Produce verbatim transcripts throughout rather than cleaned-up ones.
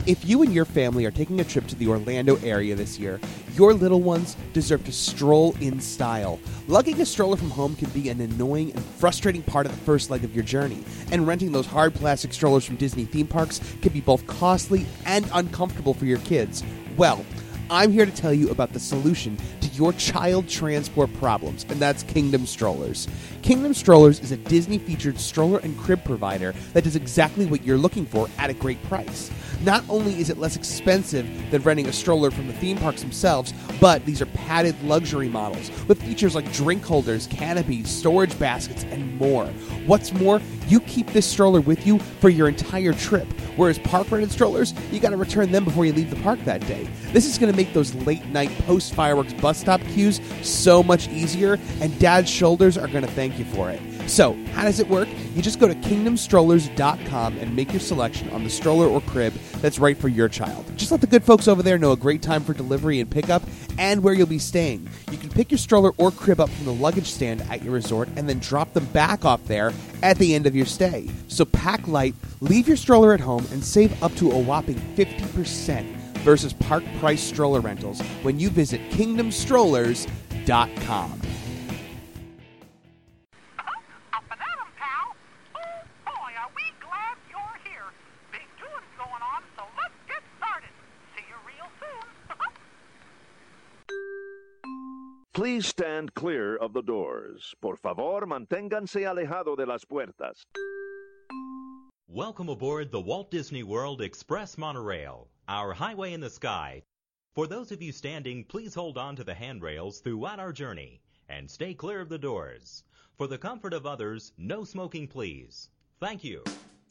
If you and your family are taking a trip to the Orlando area this year, your little ones deserve to stroll in style. Lugging a stroller from home can be an annoying and frustrating part of the first leg of your journey, and renting those hard plastic strollers from Disney theme parks can be both costly and uncomfortable for your kids. Well, I'm here to tell you about the solution to your child transport problems, and that's Kingdom Strollers. Kingdom Strollers is a Disney-featured stroller and crib provider that does exactly what you're looking for at a great price. Not only is it less expensive than renting a stroller from the theme parks themselves, but these are padded luxury models with features like drink holders, canopies, storage baskets, and more. What's more, you keep this stroller with you for your entire trip, whereas park-rented strollers, you got to return them before you leave the park that day. This is going to make those late-night post-fireworks bus stop queues so much easier, and Dad's shoulders are going to thank you for it. So, how does it work? You just go to kingdom strollers dot com and make your selection on the stroller or crib that's right for your child. Just let the good folks over there know a great time for delivery and pickup and where you'll be staying. You can pick your stroller or crib up from the luggage stand at your resort and then drop them back off there at the end of your stay. So pack light, leave your stroller at home, and save up to a whopping fifty percent versus park price stroller rentals when you visit kingdom strollers dot com. Please stand clear of the doors. Por favor, manténganse alejado de las puertas. Welcome aboard the Walt Disney World Express Monorail, our highway in the sky. For those of you standing, please hold on to the handrails throughout our journey and stay clear of the doors. For the comfort of others, no smoking, please. Thank you.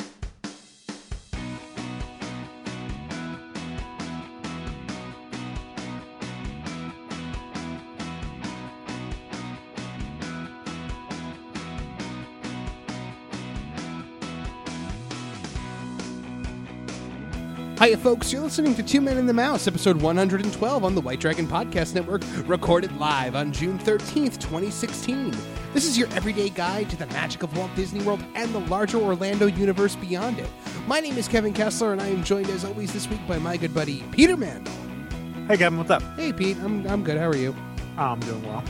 Hiya, folks. You're listening to Two Men and the Mouse, episode one hundred twelve on the White Dragon Podcast Network, recorded live on June thirteenth, twenty sixteen. This is your everyday guide to the magic of Walt Disney World and the larger Orlando universe beyond it. My name is Kevin Kessler, and I am joined, as always, this week by my good buddy, Peter Mandel. Hey, Kevin, what's up? Hey, Pete. I'm I'm good. How are you? I'm doing well.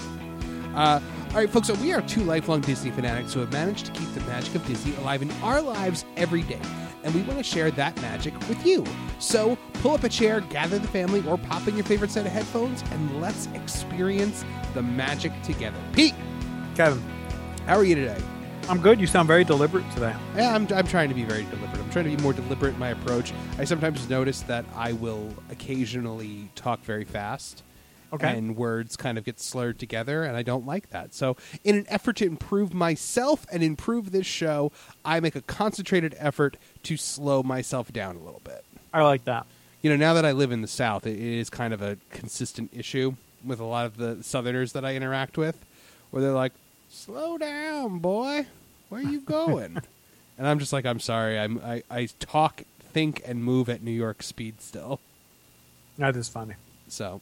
Uh, all right, folks, so we are two lifelong Disney fanatics who have managed to keep the magic of Disney alive in our lives every day. And we want to share that magic with you. So pull up a chair, gather the family, or pop in your favorite set of headphones, and let's experience the magic together. Pete! Kevin. How are you today? I'm good. You sound very deliberate today. Yeah, I'm, I'm trying to be very deliberate. I'm trying to be more deliberate in my approach. I sometimes notice that I will occasionally talk very fast. Okay. And words kind of get slurred together, and I don't like that. So in an effort to improve myself and improve this show, I make a concentrated effort to slow myself down a little bit. I like that. You know, now that I live in the South, it is kind of a consistent issue with a lot of the Southerners that I interact with, where they're like, slow down, boy. Where are you going? And I'm just like, I'm sorry. I'm, I, I talk, think, and move at New York speed still. That is funny. So...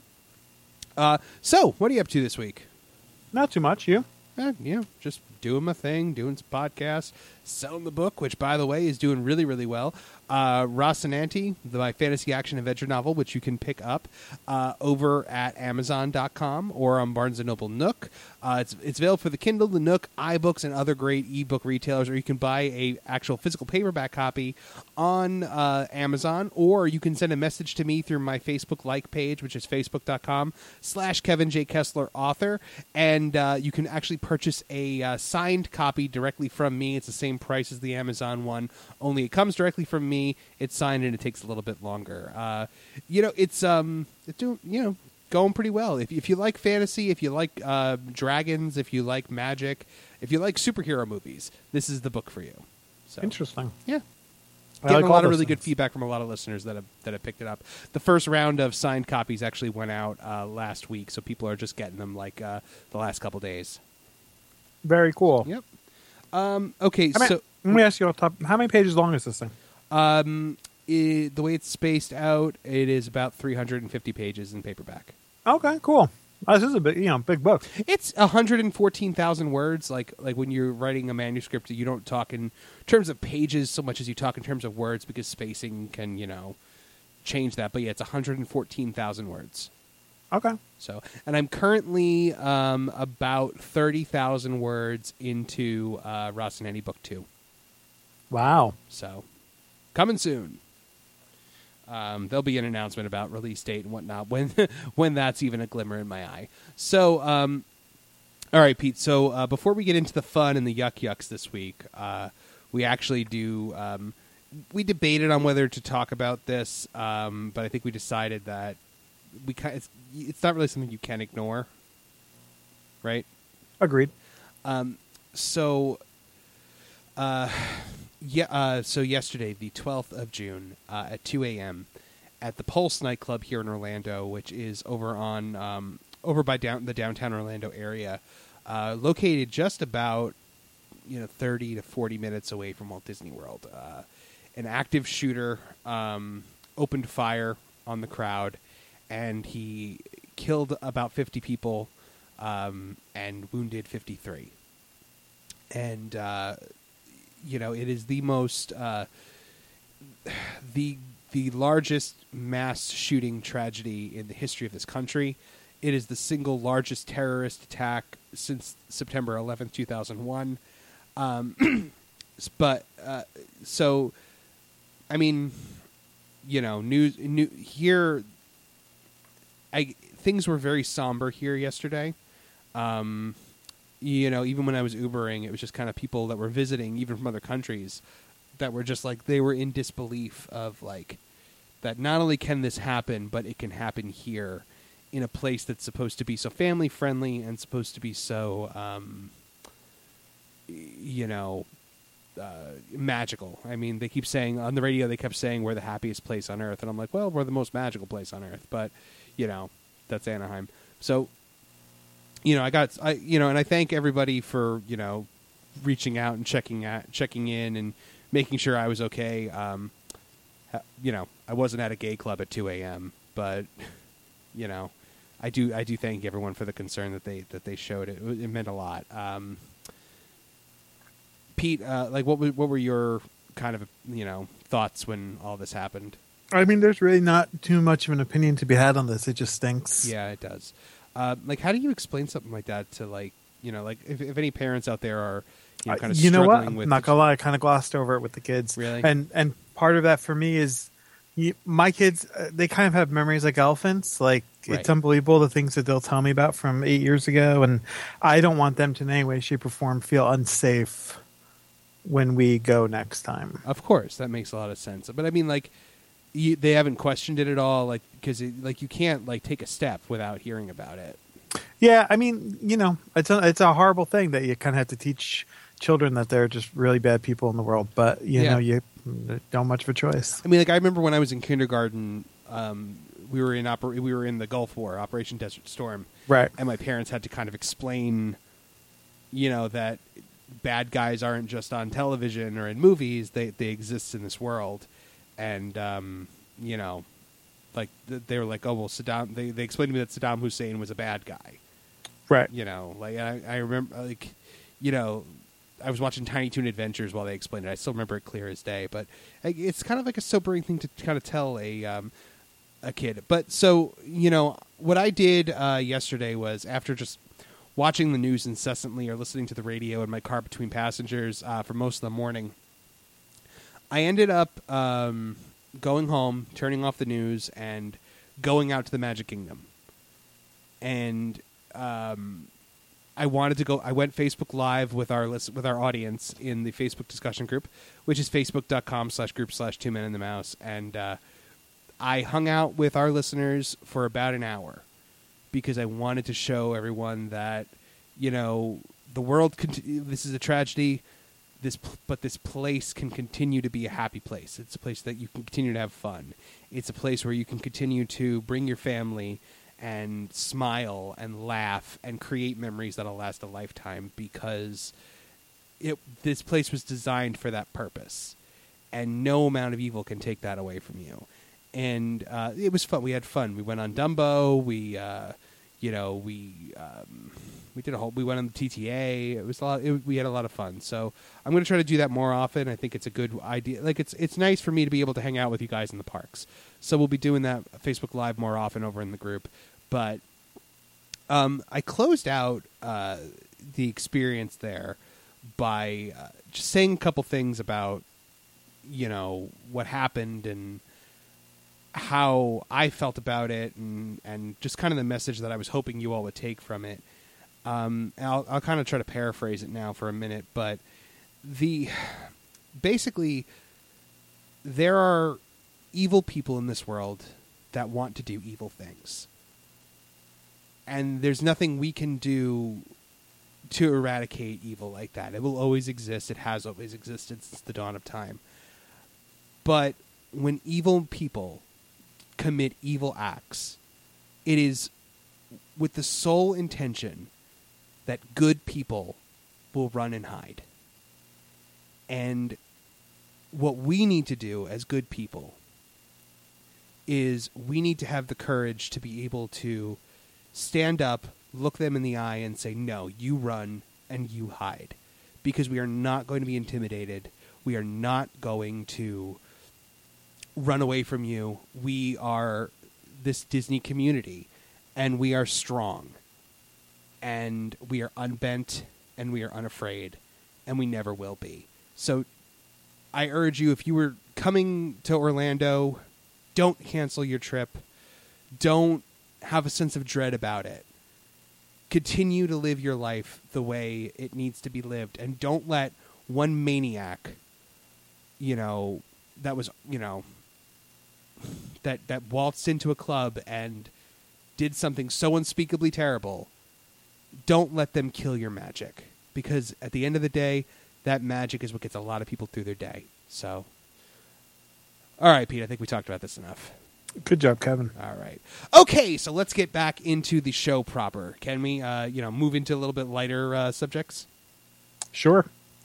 Uh, so, what are you up to this week? Not too much. You? Eh, you know, just doing my thing, doing some podcasts, selling the book, which, by the way, is doing really, really well. Uh, Rocinante, the, my fantasy action adventure novel, which you can pick up uh, over at amazon dot com or on Barnes and Noble Nook. Uh, it's it's available for the Kindle, the Nook, iBooks, and other great ebook retailers, or you can buy a actual physical paperback copy on uh, Amazon, or you can send a message to me through my Facebook like page, which is facebook dot com slash Kevin J. Kessler author, and uh, you can actually purchase a uh, signed copy directly from me. It's the same price as the Amazon one, only it comes directly from me. It's signed and it takes a little bit longer. Uh, you know, it's um, it's doing, you know, going pretty well. If if you like fantasy, if you like uh, dragons, if you like magic, if you like superhero movies, this is the book for you. So, interesting. Yeah, I getting like a lot all of really those good things. feedback from a lot of listeners that have that have picked it up. The first round of signed copies actually went out uh, last week, so people are just getting them like uh, the last couple days. Very cool. Yep. Um, okay, How many- so let me ask you off top. How many pages long is this thing? um, it, the way it's spaced out, it is about three hundred fifty pages in paperback. Okay, cool. Oh, this is a big, you know, big book. It's one hundred fourteen thousand words. Like like when you're writing a manuscript, you don't talk in terms of pages so much as you talk in terms of words because spacing can, you know, change that. But yeah, it's one hundred fourteen thousand words. Okay. So, and I'm currently um, about thirty thousand words into uh, Rocinante Book Two. Wow. So, coming soon. Um, there'll be an announcement about release date and whatnot when when that's even a glimmer in my eye. So, um, all right, Pete. So uh, before we get into the fun and the yuck yucks this week, uh, we actually do. Um, we debated on whether to talk about this, um, but I think we decided that we kind it's, it's not really something you can ignore, right? Agreed. Um, so, uh, yeah. Uh, so yesterday, the twelfth of June, uh, at two a.m. at the Pulse nightclub here in Orlando, which is over on um, over by down the downtown Orlando area, uh, located just about you know thirty to forty minutes away from Walt Disney World. Uh, an active shooter um, opened fire on the crowd, and he killed about fifty people um, and wounded fifty-three. And uh, you know, it is the most uh, the the largest mass shooting tragedy in the history of this country. It is the single largest terrorist attack since September eleventh, two thousand one. Um, but uh, so, I mean, you know, news new, here. I things were very somber here yesterday. Um, you know, even when I was Ubering, it was just kind of people that were visiting, even from other countries, that were just like, they were in disbelief of like, that not only can this happen, but it can happen here in a place that's supposed to be so family friendly and supposed to be so, um, you know, uh, magical. I mean, they keep saying on the radio, they kept saying we're the happiest place on earth. And I'm like, well, we're the most magical place on earth, but you know, that's Anaheim. So, you know, I got, I, you know, and I thank everybody for, you know, reaching out and checking out, checking in and making sure I was okay. Um, you know, I wasn't at a gay club at two a.m., but, you know, I do, I do thank everyone for the concern that they, that they showed. It, it meant a lot. Um, Pete, uh, like what, what were your kind of, you know, thoughts when all this happened? I mean, there's really not too much of an opinion to be had on this. It just stinks. Yeah, it does. Uh, like, how do you explain something like that to, like, you know, like, if, if any parents out there are, you know, kind of uh, you know struggling what? with... I'm not gonna lie, I kind of glossed over it with the kids. Really? And and part of that for me is, you, my kids, uh, they kind of have memories like elephants. Like, Right. It's unbelievable the things that they'll tell me about from eight years ago. And I don't want them to in any way, shape, or form feel unsafe when we go next time. Of course, that makes a lot of sense. But, I mean, like... You, they haven't questioned it at all, like because like you can't like take a step without hearing about it. Yeah, I mean, you know, it's a, it's a horrible thing that you kind of have to teach children that they're just really bad people in the world. But you Yeah. know, you don't much of a choice. I mean, like I remember when I was in kindergarten, um, we were in oper- we were in the Gulf War, Operation Desert Storm, Right. and my parents had to kind of explain, you know, that bad guys aren't just on television or in movies; they they exist in this world. And, um, you know, like, th- they were like, oh, well, Saddam, they, they explained to me that Saddam Hussein was a bad guy. Right. You know, like, I, I remember, like, you know, I was watching Tiny Toon Adventures while they explained it. I still remember it clear as day. But it's kind of like a sobering thing to kind of tell a, um, a kid. But so, you know, what I did uh, yesterday was after just watching the news incessantly or listening to the radio in my car between passengers uh, for most of the morning, I ended up um, going home, turning off the news, and going out to the Magic Kingdom. And um, I wanted to go. I went Facebook Live with our list, with our audience in the Facebook discussion group, which is facebook.com slash group slash two men in the mouse. And uh, I hung out with our listeners for about an hour because I wanted to show everyone that, you know, the world. Cont- this is a tragedy. This, but this place can continue to be a happy place. It's a place that you can continue to have fun. It's a place where you can continue to bring your family and smile and laugh and create memories that'll last a lifetime because it this place was designed for that purpose. And no amount of evil can take that away from you. And uh, it was fun. We had fun. We went on Dumbo. We, uh, you you know, we um, we did a whole. We went on the T T A. It was a lot. It, we had a lot of fun. So I'm going to try to do that more often. I think it's a good idea. Like it's it's nice for me to be able to hang out with you guys in the parks. So we'll be doing that Facebook Live more often over in the group. But um, I closed out uh, the experience there by uh, just saying a couple things about, you know, what happened and how I felt about it, and, and just kind of the message that I was hoping you all would take from it. Um, I'll, I'll kind of try to paraphrase it now for a minute, but the basically there are evil people in this world that want to do evil things, and there's nothing we can do to eradicate evil like that. It will always exist. It has always existed since the dawn of time. But when evil people commit evil acts, it is with the sole intention that good people will run and hide. And what we need to do as good people is we need to have the courage to be able to stand up, look them in the eye, and say, no, you run and you hide. Because we are not going to be intimidated. We are not going to run away from you. We are this Disney community, and we are strong, and we are unbent, and we are unafraid, and we never will be. So I urge you, if you were coming to Orlando, don't cancel your trip. Don't have a sense of dread about it. Continue to live your life the way it needs to be lived, and don't let one maniac, you know, that was, you know, that that waltzed into a club and did something so unspeakably terrible, don't let them kill your magic. Because at the end of the day, that magic is what gets a lot of people through their day. So, all right, Pete, I think we talked about this enough. Good job, Kevin. All right. Okay, so let's get back into the show proper. Can we, uh, you know, move into a little bit lighter uh, subjects? Sure.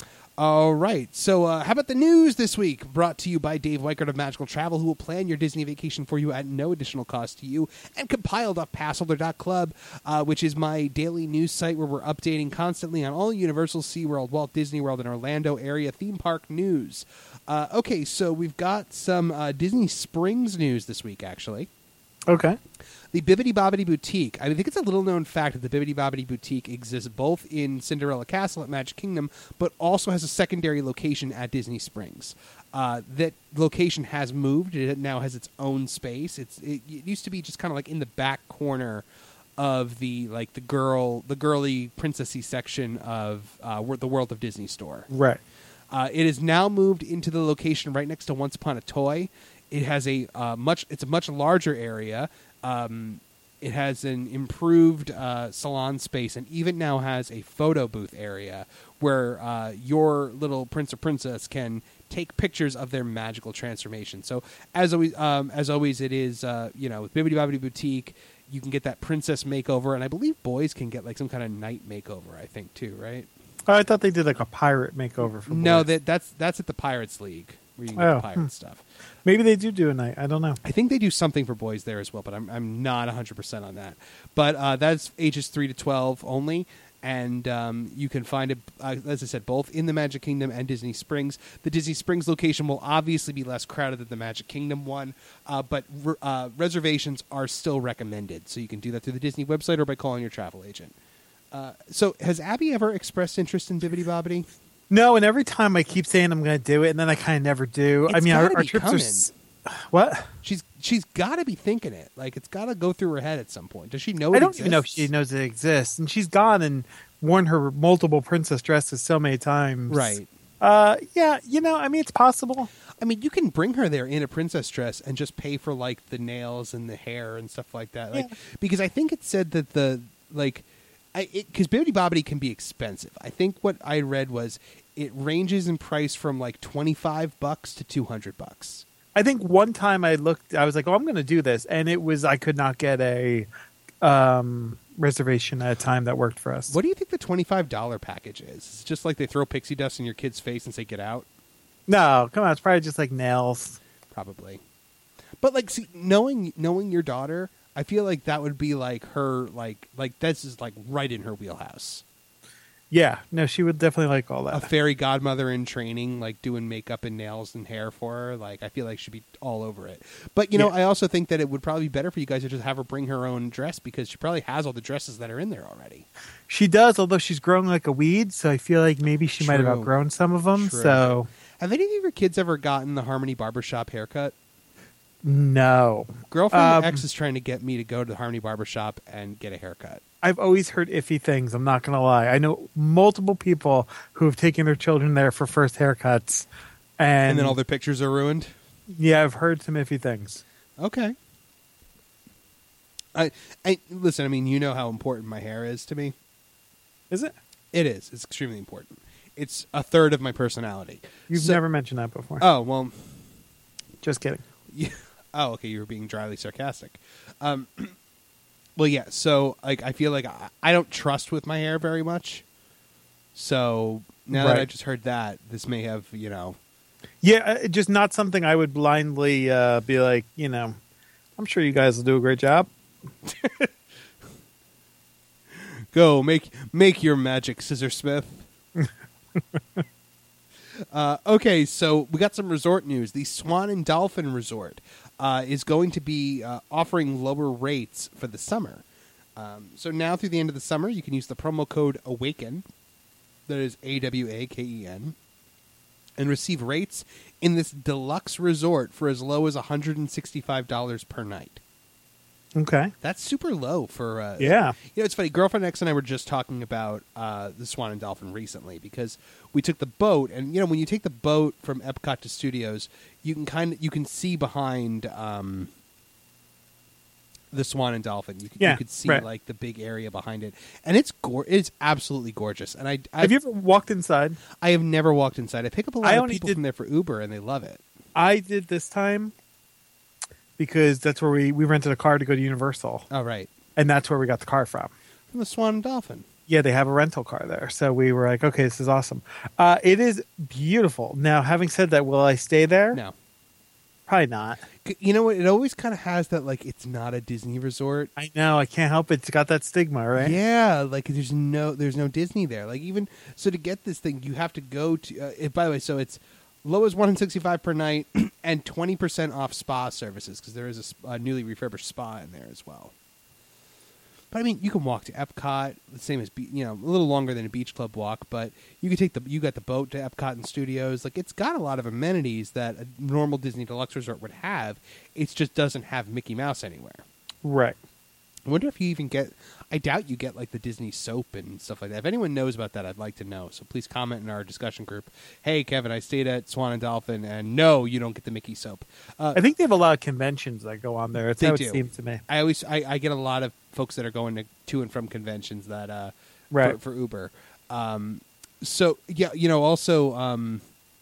All right. So uh, how about the news this week? Brought to you by Dave Weichert of Magical Travel, who will plan your Disney vacation for you at no additional cost to you, and compiled off passholder dot club, uh, which is my daily news site where we're updating constantly on all Universal, SeaWorld, Walt Disney World, and Orlando area theme park news. Uh, okay, so we've got some uh, Disney Springs news this week, actually. Okay. The Bibbidi Bobbidi Boutique. I think it's a little-known fact that the Bibbidi Bobbidi Boutique exists both in Cinderella Castle at Magic Kingdom, but also has a secondary location at Disney Springs. Uh, that location has moved. It now has its own space. It's it, it used to be just kind of like in the back corner of the like the girl, the girly princessy section of uh, the World of Disney store. Right. Uh, it is now moved into the location right next to Once Upon a Toy. It has a uh, much. It's a much larger area. Um, it has an improved uh, salon space, and even now has a photo booth area where uh, your little prince or princess can take pictures of their magical transformation. So, as always, um, as always, it is uh, you know with Bibbidi Bobbidi Boutique, you can get that princess makeover, and I believe boys can get like some kind of knight makeover. I think too, right? Oh, I thought they did like a pirate makeover for boys. No, that that's that's at the Pirates League where you can get Oh, the pirate hmm. stuff. Maybe they do do a night. I don't know. I think they do something for boys there as well, but I'm I'm not one hundred percent on that. But uh, that's ages three to twelve only, and um, you can find it, uh, as I said, both in the Magic Kingdom and Disney Springs. The Disney Springs location will obviously be less crowded than the Magic Kingdom one, uh, but re- uh, reservations are still recommended, so you can do that through the Disney website or by calling your travel agent. Uh, so has Abby ever expressed interest in Bibbidi Bobbidi? No, and every time I keep saying I'm going to do it, and then I kind of never do. It's I mean, our, gotta our be trips coming. are... S- what? She's she's got to be thinking it. Like, it's got to go through her head at some point. Does she know it I don't exists? even know if she knows it exists. And she's gone and worn her multiple princess dresses so many times. Right. Uh, yeah, you know, I mean, it's possible. I mean, you can bring her there in a princess dress and just pay for, like, the nails and the hair and stuff like that. Like, Yeah. because I think it said that the, like... Because Bibbidi Bobbidi can be expensive. I think what I read was it ranges in price from like twenty-five bucks to two hundred bucks. I think one time I looked, I was like, oh, I'm going to do this. And it was, I could not get a um, reservation at a time that worked for us. What do you think the twenty-five dollars package is? It's just like they throw pixie dust in your kid's face and say, get out? No, come on. It's probably just like nails. Probably. But like, see, knowing knowing your daughter, I feel like that would be like her, like like this is like right in her wheelhouse. Yeah, no, she would definitely like all that. A fairy godmother in training, like doing makeup and nails and hair for her. Like I feel like she'd be all over it. But you know, Yeah. I also think that it would probably be better for you guys to just have her bring her own dress because she probably has all the dresses that are in there already. She does, although she's growing like a weed, so I feel like maybe she might have True. outgrown some of them. True. So Have any of your kids ever gotten the Harmony Barbershop haircut? no, Girlfriend Um, X is trying to get me to go to the Harmony Barbershop and get a haircut. I've always heard iffy things. I'm not going to lie. I know multiple people who have taken their children there for first haircuts, and, And then all their pictures are ruined? yeah, I've heard some iffy things. Okay. I, I listen, I mean, you know how important my hair is to me. Is it? It is. It's extremely important. It's a third of my personality. You've So- never mentioned that before. Oh, well, Just kidding. yeah. Oh, okay, you were being dryly sarcastic. Um, well, yeah, so like I feel like I, I don't trust with my hair very much. So now that Right. I just heard that, this may have, you know, Yeah, uh, just not something I would blindly uh, be like, you know, I'm sure you guys will do a great job. go make make your magic, Scissor Smith. uh, okay, so we got some resort news. The Swan and Dolphin Resort uh, is going to be uh, offering lower rates for the summer. Um, so now through the end of the summer, you can use the promo code AWAKEN, that is A W A K E N, and receive rates in this deluxe resort for as low as one hundred sixty-five dollars per night. Okay. That's super low for uh, Yeah. You know, it's funny. Girlfriend X and I were just talking about uh, the Swan and Dolphin recently because we took the boat, and you know, when you take the boat from Epcot to Studios, you can kind of you can see behind um, the Swan and Dolphin. You can, Yeah, you could see right. like the big area behind it, and it's gor- It's absolutely gorgeous. And I I Have you ever walked inside? I have never walked inside. I pick up a lot I of only people did- from there for Uber, and they love it. I did this time because that's where we, we rented a car to go to Universal, Oh, right, and that's where we got the car from. from the Swan and Dolphin. Yeah, they have a rental car there. So we were like, okay, this is awesome. Uh, it is beautiful. Now, having said that, will I stay there? No. Probably not. You know what? It always kind of has that, like, it's not a Disney resort. I know. I can't help it. It's got that stigma, right? Yeah, like there's no there's no Disney there. Like even so, to get this thing, you have to go to. Uh, it, by the way, so it's low as one hundred sixty-five per night and twenty percent off spa services because there is a, sp- a newly refurbished spa in there as well. But I mean, you can walk to Epcot, the same as be- you know, a little longer than a beach club walk. But you can take the you got the boat to Epcot and Studios. Like it's got a lot of amenities that a normal Disney Deluxe resort would have. It just doesn't have Mickey Mouse anywhere. Right. I wonder if you even get. I doubt you get like the Disney soap and stuff like that. If anyone knows about that, I'd like to know. So please comment in our discussion group. Hey, Kevin, I stayed at Swan and Dolphin, and no, you don't get the Mickey soap. Uh, I think they have a lot of conventions that go on there. It's They how do. it seems to me. I always I, I get a lot of folks that are going to, to and from conventions that uh, Right. for, for Uber. Um, so yeah, you know, also um,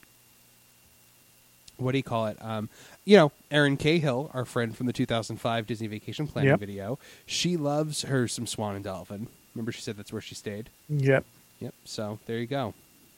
what do you call it? Um, you know, Erin Cahill, our friend from the two thousand five Disney Vacation Planning Yep. video, she loves her some Swan and Dolphin. Remember, she said that's where she stayed. Yep. Yep. So there you go.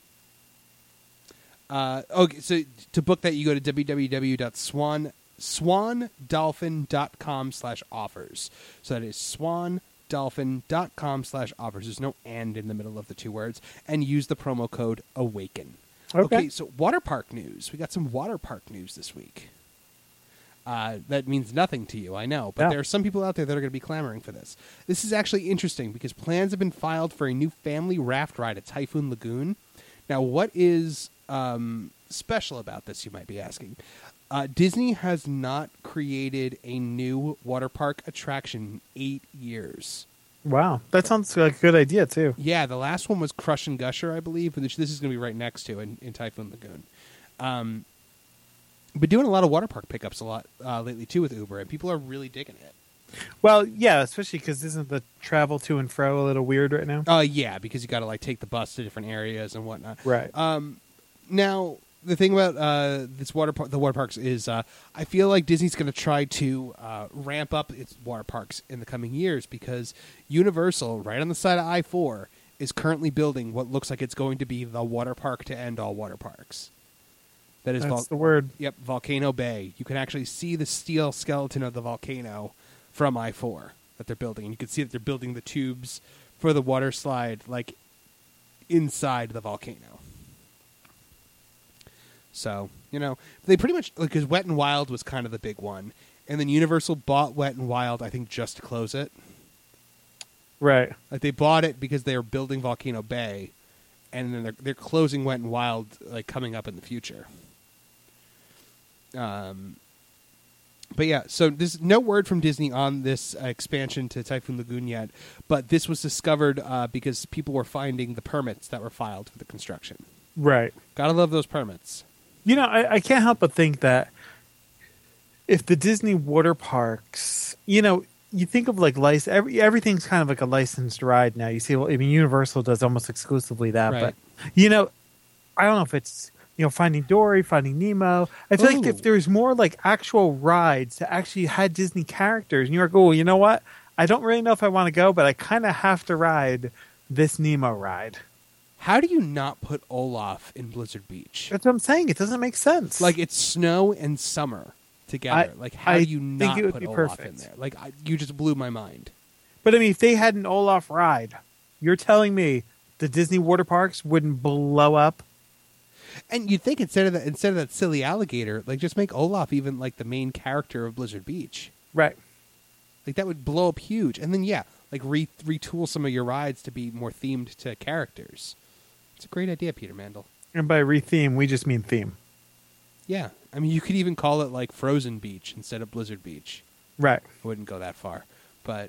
Uh, okay, so to book that, you go to w w w dot swan swan dolphin dot com slash offers. So that is swan dolphin dot com slash offers. There's no and in the middle of the two words, and use the promo code AWAKEN. Okay. So water park news. We got some water park news this week. Uh, that means nothing to you, I know, but Yeah. there are some people out there that are going to be clamoring for this. This is actually interesting because plans have been filed for a new family raft ride at Typhoon Lagoon. Now, what is um, special about this, you might be asking? Uh, Disney has not created a new water park attraction in eight years. Wow. That sounds like a good idea, too. Yeah, the last one was Crush and Gusher, I believe, which this is going to be right next to in, in Typhoon Lagoon. Um, been doing a lot of water park pickups a lot uh, lately, too, with Uber, and people are really digging it. Well, yeah, especially because isn't the travel to and fro a little weird right now? Uh, yeah, because you got to like take the bus to different areas and whatnot. Right. Um, now the thing about uh, this water park, the water parks, is uh, I feel like Disney's going to try to uh, ramp up its water parks in the coming years because Universal, right on the side of I four, is currently building what looks like it's going to be the water park to end all water parks. That is That's Vol- the word. Yep, Volcano Bay. You can actually see the steel skeleton of the volcano from I four that they're building, and you can see that they're building the tubes for the water slide like inside the volcano. So, you know, they pretty much, like, because Wet and Wild was kind of the big one, and then Universal bought Wet and Wild, I think, just to close it. Right. Like, they bought it because they were building Volcano Bay, and then they're, they're closing Wet and Wild, like, coming up in the future. Um, but yeah, so there's no word from Disney on this uh, expansion to Typhoon Lagoon yet, but this was discovered uh, because people were finding the permits that were filed for the construction. Right. Gotta love those permits. You know, I, I can't help but think that if the Disney water parks, you know, you think of like license, every, everything's kind of like a licensed ride now. You see, well, I mean, Universal does almost exclusively that, Right. but you know, I don't know if it's, you know, Finding Dory, Finding Nemo. I feel Ooh. like if there's more like actual rides that actually had Disney characters, and you're like, oh, you know what? I don't really know if I want to go, but I kind of have to ride this Nemo ride. How do you not put Olaf in Blizzard Beach? That's what I'm saying. It doesn't make sense. Like, it's snow and summer together. I- like, how I do you think not it would put be Olaf perfect. in there? Like, I, you just blew my mind. But I mean, if they had an Olaf ride, you're telling me the Disney water parks wouldn't blow up? And you'd think instead of that, instead of that silly alligator, like, just make Olaf even like the main character of Blizzard Beach. Right. Like, that would blow up huge. And then, yeah, like re- retool some of your rides to be more themed to characters. It's a great idea, Peter Mandel. And by re-theme, we just mean theme. Yeah, I mean, you could even call it like Frozen Beach instead of Blizzard Beach. Right. I wouldn't go that far, but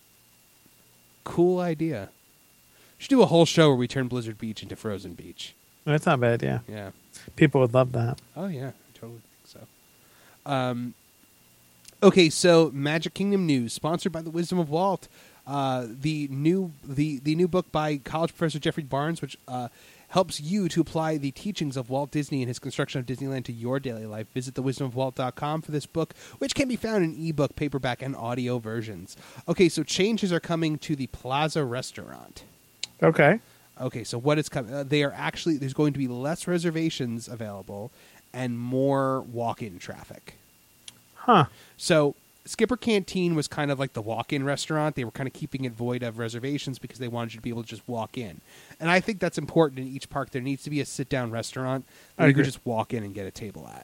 cool idea. Should do a whole show where we turn Blizzard Beach into Frozen Beach. That's not bad, yeah. Yeah. People would love that. Oh yeah, I totally think so. Um, okay, so Magic Kingdom news, sponsored by the Wisdom of Walt. Uh, the new the the new book by college professor Jeffrey Barnes, which uh, helps you to apply the teachings of Walt Disney and his construction of Disneyland to your daily life. Visit the wisdom of walt dot com for this book, which can be found in ebook, paperback, and audio versions. Okay, so changes are coming to the Plaza Restaurant. Okay. Okay, so what is coming? Uh, they are actually, there's going to be less reservations available and more walk-in traffic. Huh. So Skipper Canteen was kind of like the walk-in restaurant. They were kind of keeping it void of reservations because they wanted you to be able to just walk in. And I think that's important in each park. There needs to be a sit-down restaurant that I you agree. can just walk in and get a table at.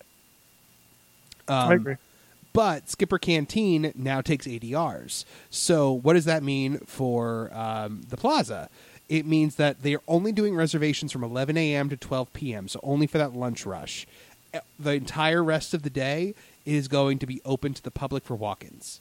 Um, I agree. But Skipper Canteen now takes A D Rs. So what does that mean for um, the Plaza? It means that they are only doing reservations from eleven a.m. to twelve p.m., so only for that lunch rush. The entire rest of the day is going to be open to the public for walk-ins.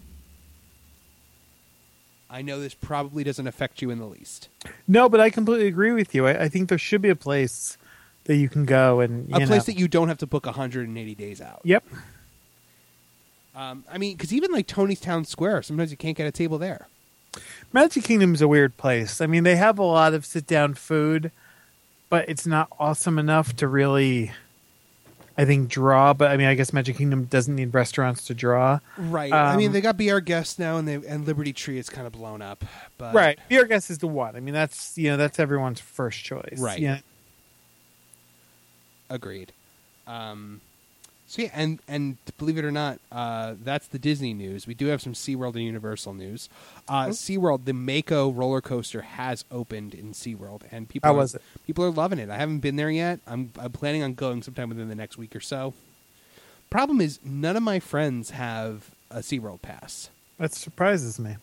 I know this probably doesn't affect you in the least. No, but I completely agree with you. I, I think there should be a place that you can go and you A place know. that you don't have to book one hundred eighty days out. Yep. Um, I mean, because even like Tony's Town Square, sometimes you can't get a table there. Magic Kingdom is a weird place. I mean, they have a lot of sit-down food, but it's not awesome enough to really, I think, draw. But I mean, I guess Magic Kingdom doesn't need restaurants to draw. Right. I mean, Um, they got Be Our Guest now, and they and Liberty Tree is kind of blown up. But Right. Be Our Guest is the one. I mean, that's, you know, that's everyone's first choice. Right. Yeah. Agreed. Um, so yeah, and and believe it or not, uh, that's the Disney news. We do have some SeaWorld and Universal news. Uh, SeaWorld, the Mako roller coaster has opened in SeaWorld, and people How are, was it? people are loving it. I haven't been there yet. I'm I'm planning on going sometime within the next week or so. Problem is, none of my friends have a SeaWorld pass. That surprises me.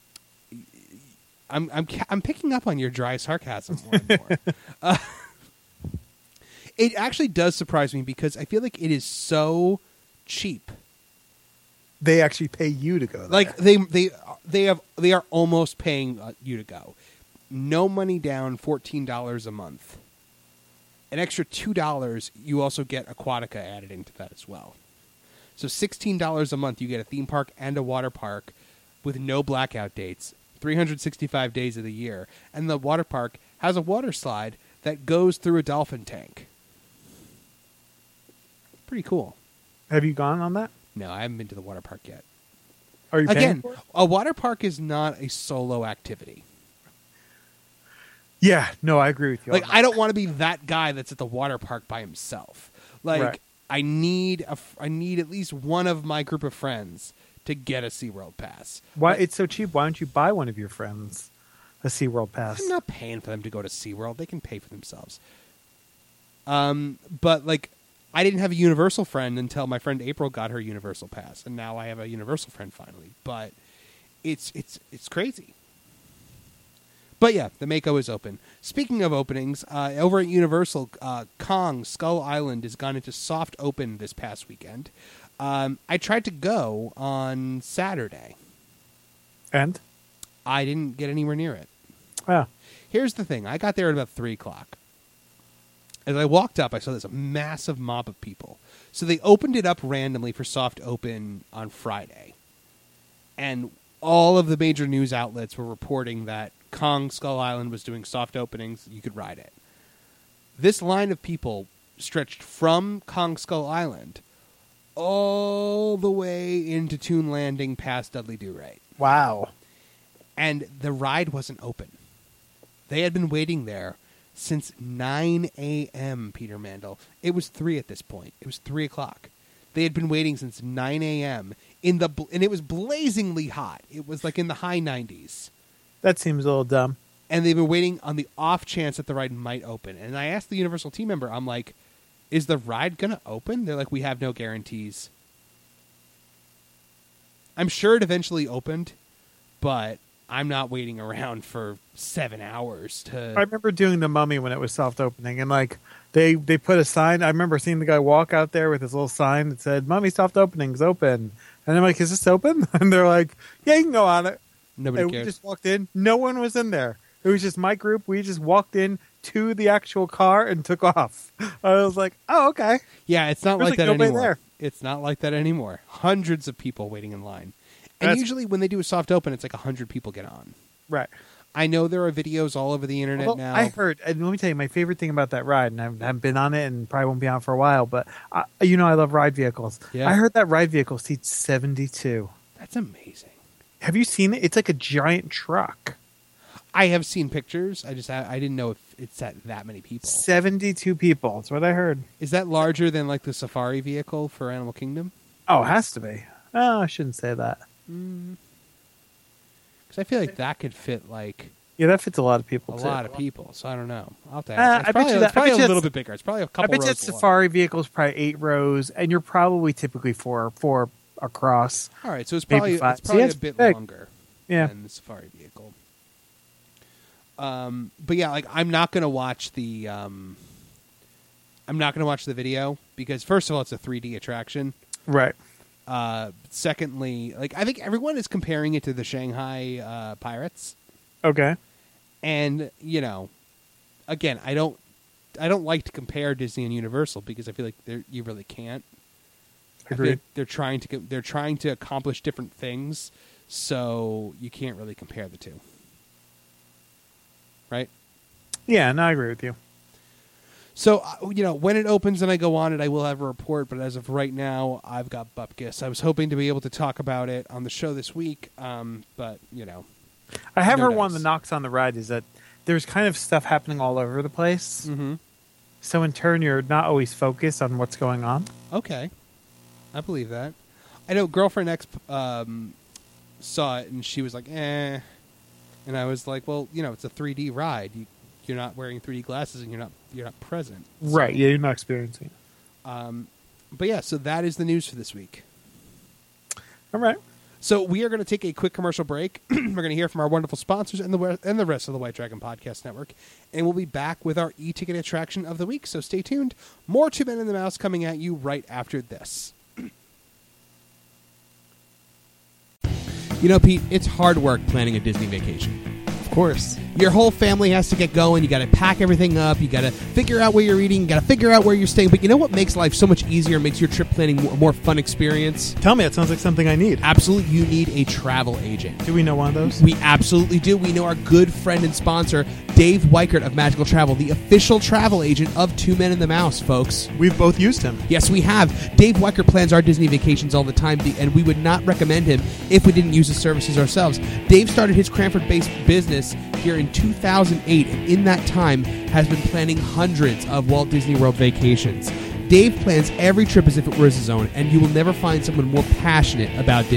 I'm I'm ca- I'm picking up on your dry sarcasm more and more. uh, it actually does surprise me because I feel like it is so cheap. They actually pay you to go there. Like they they they have they are almost paying uh, you to go. No money down, fourteen dollars a month. An extra two dollars, you also get Aquatica added into that as well. So sixteen dollars a month, you get a theme park and a water park with no blackout dates, three hundred sixty-five days of the year, and the water park has a water slide that goes through a dolphin tank. Pretty cool. Have you gone on that? No, I haven't been to the water park yet. Are you paying Again, for it? a water park is not a solo activity. Yeah. No, I agree with you. Like, on that. I don't want to be that guy that's at the water park by himself. Like, Right. I need a, f- I need at least one of my group of friends to get a SeaWorld pass. Why it's so cheap? Why don't you buy one of your friends a SeaWorld pass? I'm not paying for them to go to SeaWorld. They can pay for themselves. Um, but like, I didn't have a Universal friend until my friend April got her Universal pass, and now I have a Universal friend finally. But it's it's it's crazy. But yeah, the Mako is open. Speaking of openings, uh, over at Universal, uh, Kong Skull Island has gone into soft open this past weekend. Um, I tried to go on Saturday. And? I didn't get anywhere near it. Oh. Here's the thing. I got there at about three o'clock. As I walked up, I saw this massive mob of people. So they opened it up randomly for soft open on Friday. And all of the major news outlets were reporting that Kong Skull Island was doing soft openings. You could ride it. This line of people stretched from Kong Skull Island all the way into Toon Landing past Dudley Do-Right. Wow. And the ride wasn't open. They had been waiting there since nine a.m., Peter Mandel. It was three at this point. It was three o'clock. They had been waiting since nine a.m. in the bl- and it was blazingly hot. It was like in the high nineties. That seems a little dumb. And they've been waiting on the off chance that the ride might open. And I asked the Universal team member, I'm like, is the ride going to open? They're like, we have no guarantees. I'm sure it eventually opened, but I'm not waiting around for seven hours to... I remember doing the Mummy when it was soft opening, and like they, they put a sign. I remember seeing the guy walk out there with his little sign that said, Mummy soft opening's open. And I'm like, is this open? And they're like, yeah, you can go on it. Nobody and cared. We just walked in. No one was in there. It was just my group. We just walked in to the actual car and took off. I was like, oh, okay. Yeah, it's not There's like like that nobody anymore. there. It's not like that anymore. Hundreds of people waiting in line. And That's- usually when they do a soft open, it's like one hundred people get on. Right. I know there are videos all over the internet Although now. I heard, and let me tell you, my favorite thing about that ride, and I haven't been on it and probably won't be on for a while, but I, you know I love ride vehicles. Yeah. I heard that ride vehicle seats seventy-two. That's amazing. Have you seen it? It's like a giant truck. I have seen pictures. I just I, I didn't know if it's at that many people. seventy-two people. That's what I heard. Is that larger than like the safari vehicle for Animal Kingdom? Oh, it has to be. Oh, I shouldn't say that. Because I feel like that could fit like Yeah, that fits a lot of a people, too. lot of people. So I don't know. I'll have to Uh, ask. It's I bet probably, you it's that- I probably bet a you little it's- bit bigger. It's probably a I couple bet you rows that long. safari vehicle is probably eight rows, and you're probably typically four, four across. All right, so it's maybe probably five. it's probably See, a it's bit big. longer Yeah. than the safari vehicle. Um, but yeah, like I'm not gonna watch the um, I'm not gonna watch the video because first of all, it's a three D attraction. Right. Uh, secondly, like I think everyone is comparing it to the Shanghai uh, Pirates, Okay. and you know, again, I don't I don't like to compare Disney and Universal because I feel like they're, you really can't. I feel Agreed. like they're trying to they're trying to accomplish different things, so you can't really compare the two. Right? Yeah, no, I agree with you. So, uh, you know, when it opens and I go on it, I will have a report. But as of right now, I've got Bupkis. I was hoping to be able to talk about it on the show this week, um, but, you know. I have No heard one of dice. the knocks on the ride is that there's kind of stuff happening all over the place. Mm-hmm. So in turn, you're not always focused on what's going on. Okay. I believe that. I know Girlfriend X um, saw it, and she was like, eh. And I was like, well, you know, it's a three D ride. You, you're not wearing three D glasses, and you're not you're not present. So, Right. Yeah, you're not experiencing it. Um, but yeah, so that is the news for this week. All right. So we are going to take a quick commercial break. We're going to hear from our wonderful sponsors and the and the rest of the White Dragon Podcast Network, and we'll be back with our e-ticket attraction of the week. So stay tuned. More Two Men and the Mouse coming at you right after this. You know, Pete, it's hard work planning a Disney vacation. Of course. Your whole family has to get going. You got to pack everything up. You got to figure out where you're eating. You got to figure out where you're staying. But you know what makes life so much easier, makes your trip planning a more fun experience? Tell me, it sounds like something I need. Absolutely, you need a travel agent. Do we know one of those? We absolutely do. We know our good friend and sponsor, Dave Weichert of Magical Travel, the official travel agent of Two Men and the Mouse, folks. We've both used him. Yes, we have. Dave Weichert plans our Disney vacations all the time, and we would not recommend him if we didn't use his services ourselves. Dave started his Cranford-based business here in two thousand eight, and in that time has been planning hundreds of Walt Disney World vacations. Dave plans every trip as if it was his own, and you will never find someone more passionate about Disney.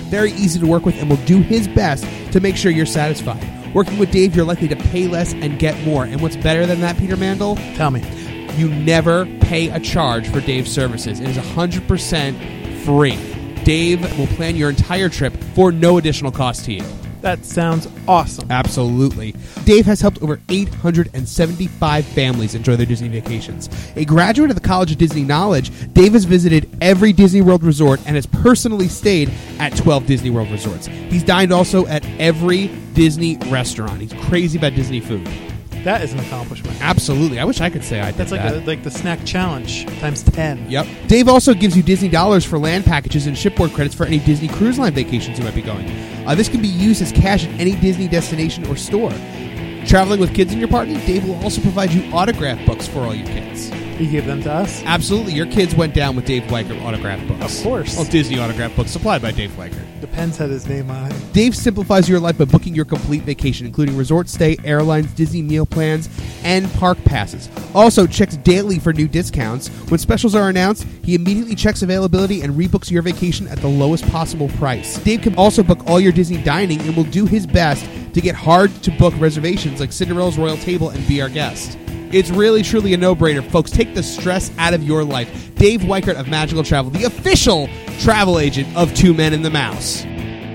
very easy to work with, and will do his best to make sure you're satisfied. Working with Dave, you're likely to pay less and get more. And what's better than that, Peter Mandel? Tell me. You never pay a charge for Dave's services. It is one hundred percent free. Dave will plan your entire trip for no additional cost to you. That sounds awesome. Absolutely. Dave has helped over eight hundred seventy-five families enjoy their Disney vacations. A graduate of the College of Disney Knowledge, Dave has visited every Disney World resort and has personally stayed at twelve Disney World resorts. He's dined also at every Disney restaurant. He's crazy about Disney food. That is an accomplishment. Absolutely. I wish I could say I did That's like that. A, like the snack challenge times ten. Yep. Dave also gives you Disney dollars for land packages and shipboard credits for any Disney Cruise Line vacations you might be going. Uh, this can be used as cash at any Disney destination or store. Traveling with kids in your party, Dave will also provide you autograph books for all your kids. He gave them to us? Absolutely. Your kids went down with Dave Weicker autograph books. Of course. Well, Disney autograph books supplied by Dave Weicker. The Pens had his name on it. Dave simplifies your life by booking your complete vacation, including resort stay, airlines, Disney meal plans, and park passes. Also, checks daily for new discounts. When specials are announced, he immediately checks availability and rebooks your vacation at the lowest possible price. Dave can also book all your Disney dining and will do his best to get hard-to-book reservations like Cinderella's Royal Table and Be Our Guest. It's really, truly a no-brainer. Folks, take the stress out of your life. Dave Weichert of Magical Travel, the official travel agent of Two Men and the Mouse.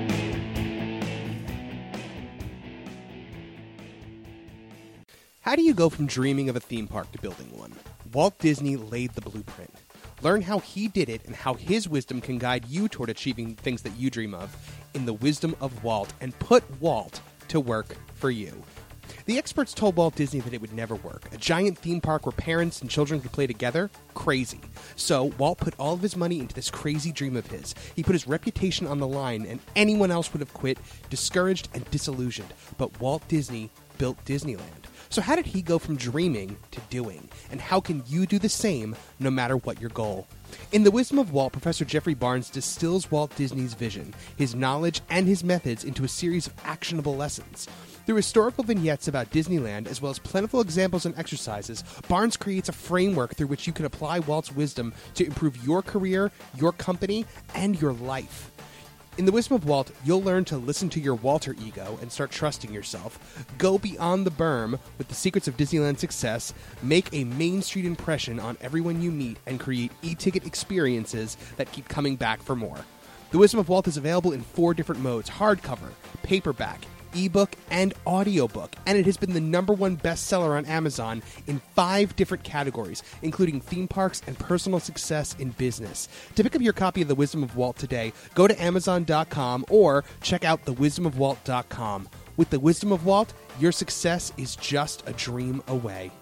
How do you go from dreaming of a theme park to building one? Walt Disney laid the blueprint. Learn how he did it and how his wisdom can guide you toward achieving things that you dream of in The Wisdom of Walt, and put Walt to work for you. The experts told Walt Disney that it would never work. A giant theme park where parents and children could play together? Crazy. So, Walt put all of his money into this crazy dream of his. He put his reputation on the line, and anyone else would have quit, discouraged and disillusioned. But Walt Disney built Disneyland. So how did he go from dreaming to doing? And how can you do the same no matter what your goal? In The Wisdom of Walt, Professor Jeffrey Barnes distills Walt Disney's vision, his knowledge, and his methods into a series of actionable lessons. Through historical vignettes about Disneyland, as well as plentiful examples and exercises, Barnes creates a framework through which you can apply Walt's wisdom to improve your career, your company, and your life. In The Wisdom of Walt, you'll learn to listen to your Walter ego and start trusting yourself, go beyond the berm with the secrets of Disneyland success, make a Main Street impression on everyone you meet, and create e-ticket experiences that keep coming back for more. The Wisdom of Walt is available in four different modes: hardcover, paperback, ebook, and audiobook, and it has been the number one bestseller on Amazon in five different categories, including theme parks and personal success in business. To pick up your copy of The Wisdom of Walt today, go to amazon dot com or check out the wisdom of walt dot com. With The Wisdom of Walt, your success is just a dream away.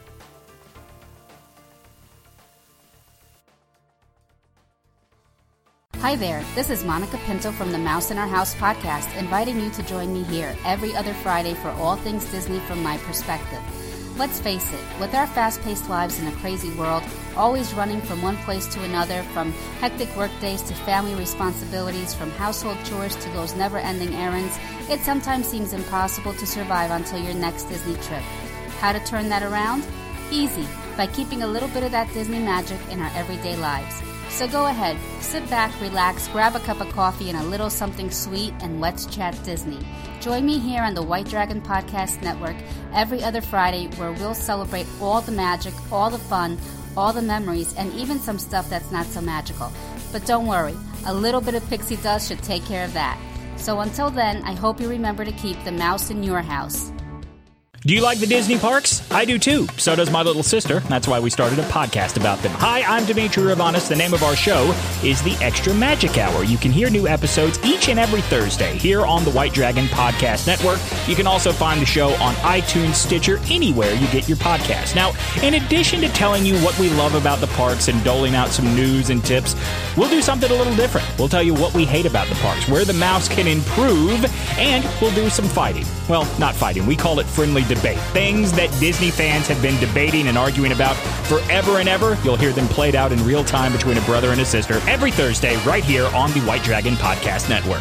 Hi there, this is Monica Pinto from the Mouse in Our House podcast, inviting you to join me here every other Friday for all things Disney from my perspective. Let's face it, with our fast-paced lives in a crazy world, always running from one place to another, from hectic workdays to family responsibilities, from household chores to those never-ending errands, it sometimes seems impossible to survive until your next Disney trip. How to turn that around? Easy, by keeping a little bit of that Disney magic in our everyday lives. So go ahead, sit back, relax, grab a cup of coffee and a little something sweet, and let's chat Disney. Join me here on the White Dragon Podcast Network every other Friday, where we'll celebrate all the magic, all the fun, all the memories, and even some stuff that's not so magical. But don't worry, a little bit of pixie dust should take care of that. So until then, I hope you remember to keep the mouse in your house. Do you like the Disney parks? I do too. So does my little sister. That's why we started a podcast about them. Hi, I'm Dimitri Ravanis. The name of our show is The Extra Magic Hour. You can hear new episodes each and every Thursday here on the White Dragon Podcast Network. You can also find the show on iTunes, Stitcher, anywhere you get your podcast. Now, in addition to telling you what we love about the parks and doling out some news and tips, we'll do something a little different. We'll tell you what we hate about the parks, where the mouse can improve, and we'll do some fighting. Well, not fighting. We call it friendly debate. Things that Disney fans have been debating and arguing about forever and ever. You'll hear them played out in real time between a brother and a sister every Thursday right here on the White Dragon Podcast Network.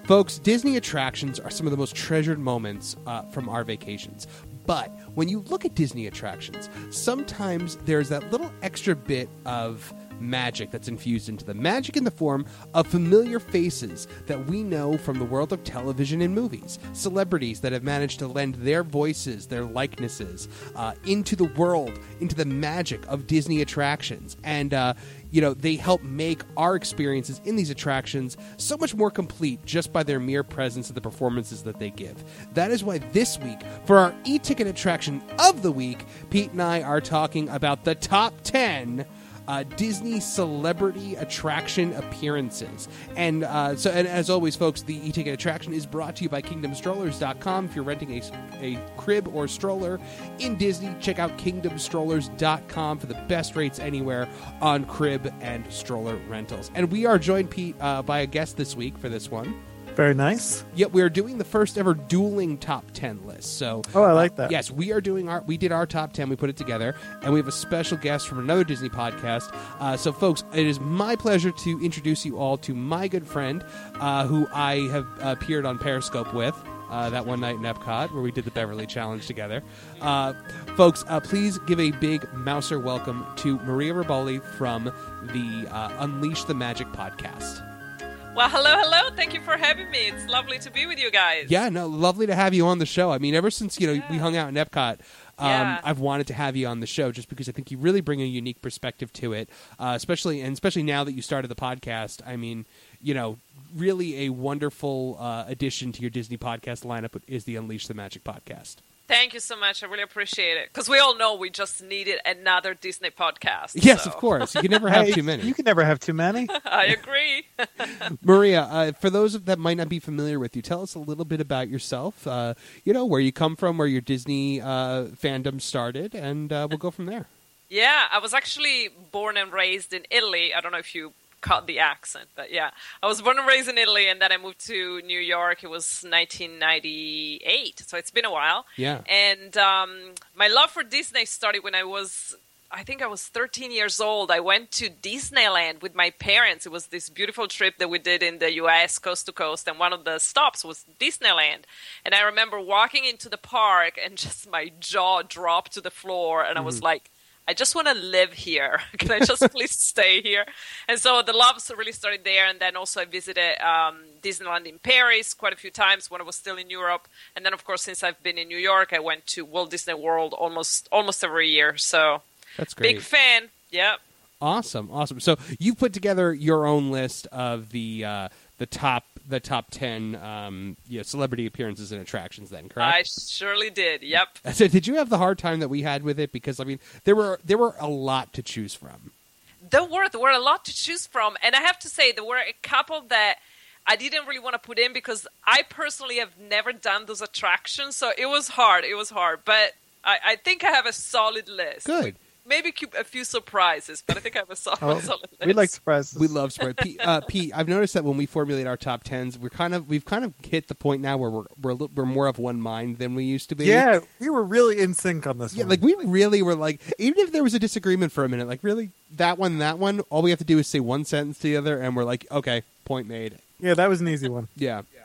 Folks, Disney attractions are some of the most treasured moments uh, from our vacations. But when you look at Disney attractions, sometimes there's that little extra bit of magic that's infused into them. Magic in the form of familiar faces that we know from the world of television and movies. Celebrities that have managed to lend their voices, their likenesses, uh, into the world, into the magic of Disney attractions. And, uh, you know, they help make our experiences in these attractions so much more complete just by their mere presence and the performances that they give. That is why this week, for our e-ticket attraction of the week, Pete and I are talking about the top ten Uh, Disney celebrity attraction appearances. And uh, so, and as always, folks, the e-ticket attraction is brought to you by kingdom strollers dot com. If you're renting a, a crib or stroller in Disney, check out kingdom strollers dot com for the best rates anywhere on crib and stroller rentals. And we are joined, Pete, uh, by a guest this week for this one. Very nice. Yep, we're doing the first ever dueling top ten list. So, oh, I like that. Uh, yes, we are doing our. We did our top ten. We put it together, and we have a special guest from another Disney podcast. Uh, so, folks, it is my pleasure to introduce you all to my good friend, uh, who I have appeared on Periscope with. Uh, that one night in Epcot where we did the Beverly Challenge together. Uh, folks, uh, please give a big Mouser welcome to Maria Riboli from the uh, Unleash the Magic podcast. Well, hello, hello. Thank you for having me. It's lovely to be with you guys. Yeah, no, lovely to have you on the show. I mean, ever since, you know, yeah. we hung out in Epcot, um, yeah. I've wanted to have you on the show just because I think you really bring a unique perspective to it, uh, especially and especially now that you started the podcast. I mean, you know, really a wonderful uh, addition to your Disney podcast lineup is the Unleash the Magic podcast. Thank you so much. I really appreciate it. Because we all know we just needed another Disney podcast. Yes, so. of course. You can never have Hey, too many. You can never have too many. I agree. Maria, uh, for those that might not be familiar with you, tell us a little bit about yourself. Uh, you know, where you come from, where your Disney uh, fandom started, and uh, we'll go from there. Yeah, I was actually born and raised in Italy. I don't know if you caught the accent, but yeah. I was born and raised in Italy, and then I moved to New York. It was nineteen ninety-eight, so it's been a while. Yeah. And um, my love for Disney started when I was, I think I was thirteen years old. I went to Disneyland with my parents. It was this beautiful trip that we did in the U S, coast to coast, and one of the stops was Disneyland. And I remember walking into the park, and just my jaw dropped to the floor, and mm-hmm. I was like, I just want to live here. Can I just please stay here? And so the love really started there. And then also I visited um, Disneyland in Paris quite a few times when I was still in Europe. And then, of course, since I've been in New York, I went to Walt Disney World almost almost every year. So that's great. Big fan. Yeah. Awesome. Awesome. So you put together your own list of the uh, the top the top ten um, you know, celebrity appearances and attractions then, correct? I surely did. Yep. So did you have the hard time that we had with it? Because I mean, there were there were a lot to choose from. There were there were a lot to choose from, and I have to say there were a couple that I didn't really want to put in because I personally have never done those attractions, so it was hard. It was hard, but I, I think I have a solid list. Good. Maybe keep a few surprises, but I think I have a solid, oh, solid list. We like surprises. We love surprises. Pete, uh, Pete, I've noticed that when we formulate our top tens, we're kind of we've kind of hit the point now where we're we're, a little, we're more of one mind than we used to be. Yeah, we were really in sync on this yeah, one. like we really were like, even if there was a disagreement for a minute, like really that one, that one, all we have to do is say one sentence to the other, and we're like, okay, point made. Yeah, that was an easy one. Yeah. yeah.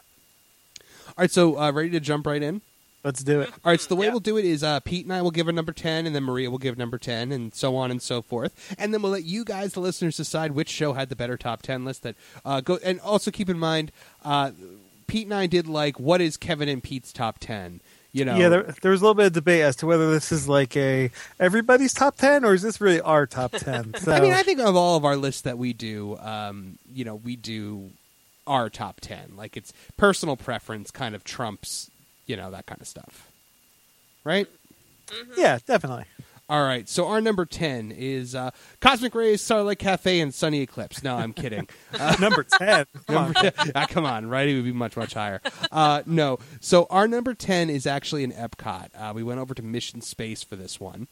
All right, so uh, ready to jump right in? Let's do it. All right, so the way yeah. we'll do it is uh, Pete and I will give a number ten, and then Maria will give number ten, and so on and so forth. And then we'll let you guys, the listeners, decide which show had the better top ten list. That uh, go. And also keep in mind, uh, Pete and I did like, what is Kevin and Pete's top ten? You know, yeah, there, there was a little bit of debate as to whether this is like a everybody's top ten or is this really our top ten. So. I mean, I think of all of our lists that we do, um, you know, we do our top ten. Like it's personal preference kind of trumps, you know, that kind of stuff. Right? Mm-hmm. Yeah, definitely. All right, so our number ten is uh, Cosmic Rays, Starlight Cafe, and Sunny Eclipse. No, I'm kidding. Uh, number ten. Come number on. ten. Ah, come on, right? It would be much, much higher. Uh, no, so our number ten is actually in Epcot. Uh, we went over to Mission Space for this one.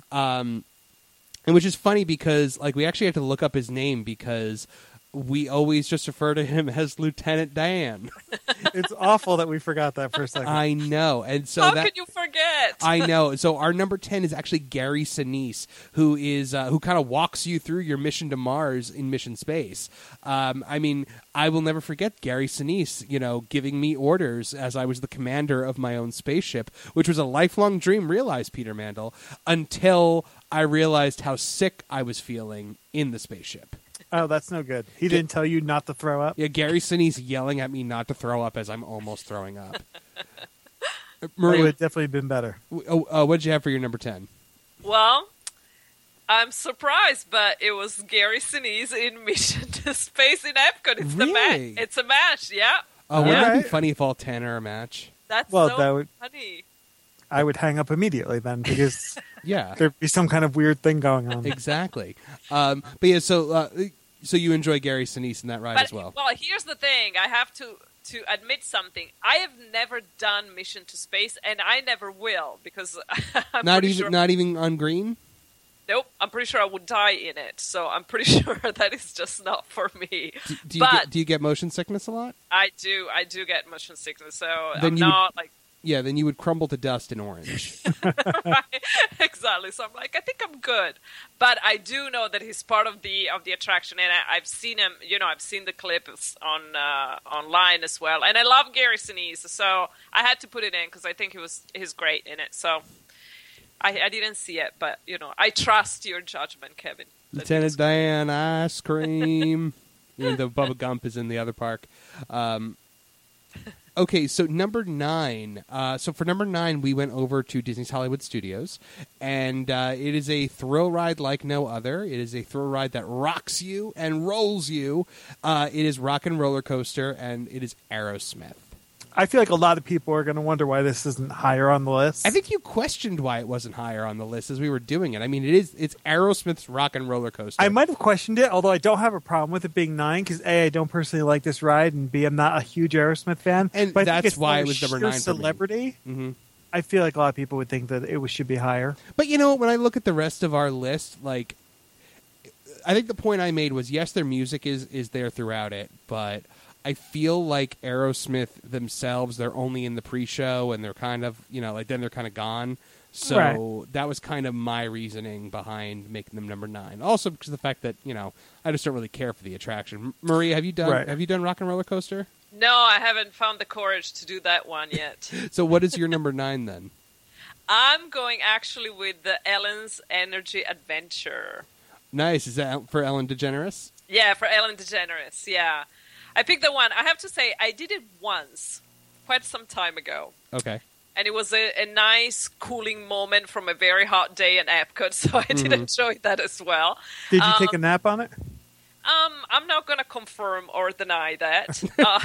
Um, and which is funny because like we actually had to look up his name because we always just refer to him as Lieutenant Dan. It's awful that we forgot that for a second. I know, and so How that could you forget? yet. I know. So our number ten is actually Gary Sinise, who is uh, who kind of walks you through your mission to Mars in Mission Space. Um, I mean, I will never forget Gary Sinise, you know, giving me orders as I was the commander of my own spaceship, which was a lifelong dream realized, Peter Mandel, until I realized how sick I was feeling in the spaceship. Oh, that's no good. He didn't tell you not to throw up? Yeah, Gary Sinise yelling at me not to throw up as I'm almost throwing up. Maria, That would have definitely been better. oh, uh, what did you have for your number ten? Well, I'm surprised, but it was Gary Sinise in Mission to Space in Epcot. It's the Really? match. It's a match, yeah. Oh, wouldn't Yeah. it be funny if all ten are a match? That's Well, so that would- funny. I would hang up immediately then because Yeah, there'd be some kind of weird thing going on. exactly. Um, but yeah, so uh, so you enjoy Gary Sinise in that ride But, as well? here's the thing. I have to, to admit something. I have never done Mission to Space, and I never will, because I'm Not pretty even sure... not even on green. Nope, I'm pretty sure I would die in it, so I'm pretty sure that is just not for me. Do, do you but get, do you get motion sickness a lot? I do, I do get motion sickness, so Then I'm you would- not like Yeah, then you would crumble to dust in orange. right, exactly. So I'm like, I think I'm good, but I do know that he's part of the of the attraction, and I, I've seen him. You know, I've seen the clips on uh, online as well, and I love Gary Sinise, so I had to put it in because I think he was he's great in it. So. I, I didn't see it, but, you know, I trust your judgment, Kevin. that he Lieutenant was- Dan, ice cream. You know, the Bubba Gump is in the other park. Um, okay, so number nine. Uh, so for number nine, we went over to Disney's Hollywood Studios, and uh, it is a thrill ride like no other. It is a thrill ride that rocks you and rolls you. Uh, it is Rock and Roller Coaster, and it is Aerosmith. I feel like a lot of people are going to wonder why this isn't higher on the list. I think you questioned why it wasn't higher on the list as we were doing it. I mean, it is it's Aerosmith's Rock and Roller Coaster. I might have questioned it, although I don't have a problem with it being nine because A, I don't personally like this ride, and B, I'm not a huge Aerosmith fan. And but I think that's it's why more it was number sheer nine for me. celebrity. Mhm. I feel like a lot of people would think that it was, should be higher. But you know, when I look at the rest of our list, like, I think the point I made was yes, their music is is there throughout it, but I feel like Aerosmith themselves, they're only in the pre-show and they're kind of, you know, like then they're kind of gone. So Right. that was kind of my reasoning behind making them number nine. Also because of the fact that, you know, I just don't really care for the attraction. M- Maria, have you done Right. have you done Rock and Roller Coaster? No, I haven't found the courage to do that one yet. So what is your number nine then? I'm going actually with the Ellen's Energy Adventure. Nice. Is that for Ellen DeGeneres? Yeah, for Ellen DeGeneres, yeah. I picked the one. I have to say, I did it once, quite some time ago. Okay. And it was a, a nice cooling moment from a very hot day in Epcot, so I did Mhm. enjoy that as well. Did you Um, take a nap on it? Um, I'm not going to confirm or deny that. uh,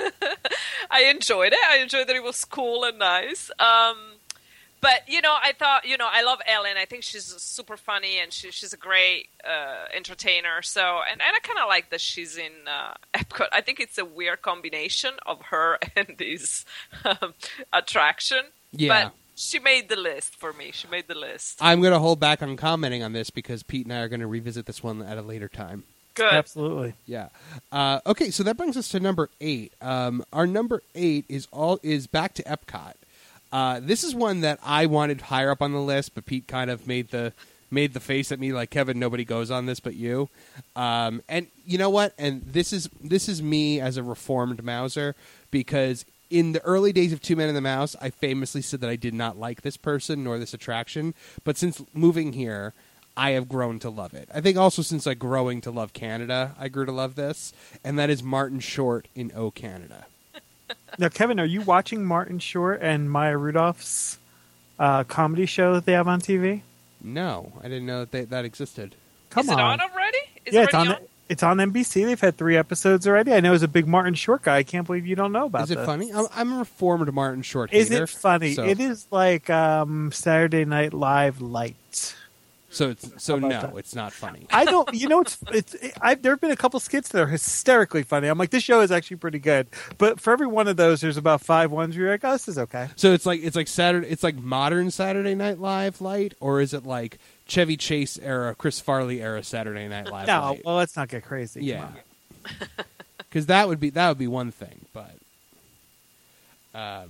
I enjoyed it. I enjoyed that it was cool and nice. Um, but, you know, I thought, you know, I love Ellen. I think she's super funny and she, she's a great uh, entertainer. So, and, and I kind of like that she's in uh, Epcot. I think it's a weird combination of her and this um, attraction. Yeah. But she made the list for me. She made the list. I'm going to hold back on commenting on this because Pete and I are going to revisit this one at a later time. Good. Absolutely. Yeah. Uh, okay, so that brings us to number eight. Um, our number eight is all is back to Epcot. Uh, this is one that I wanted higher up on the list, but Pete kind of made the made the face at me like, Kevin, nobody goes on this but you. Um, and you know what? And this is this is me as a reformed Mouser, because in the early days of Two Men and the Mouse, I famously said that I did not like this person nor this attraction. But since moving here, I have grown to love it. I think also since like growing to love Canada, I grew to love this, and that is Martin Short in O Canada. Now, Kevin, are you watching Martin Short and Maya Rudolph's uh, comedy show that they have on T V? No, I didn't know that they, that existed. Come Is on. it on already? Is yeah, it it's on. already It's on N B C. They've had three episodes already. I know as a big Martin Short guy, I can't believe you don't know about Is it this. funny? I'm, I'm a reformed Martin Short Is hater. it funny? So, It is like um, Saturday Night Live light. So it's so How no, about that? it's not funny. I don't. You know, it's it's. It, I've there have been a couple skits that are hysterically funny. I'm like, this show is actually pretty good. But for every one of those, there's about five ones where you're like, oh, this is okay. So it's like it's like Saturday. It's like modern Saturday Night Live light, or is it like Chevy Chase era, Chris Farley era Saturday Night Live No, light? well, let's not get crazy. Come Yeah, on. because that would be that would be one thing. But um,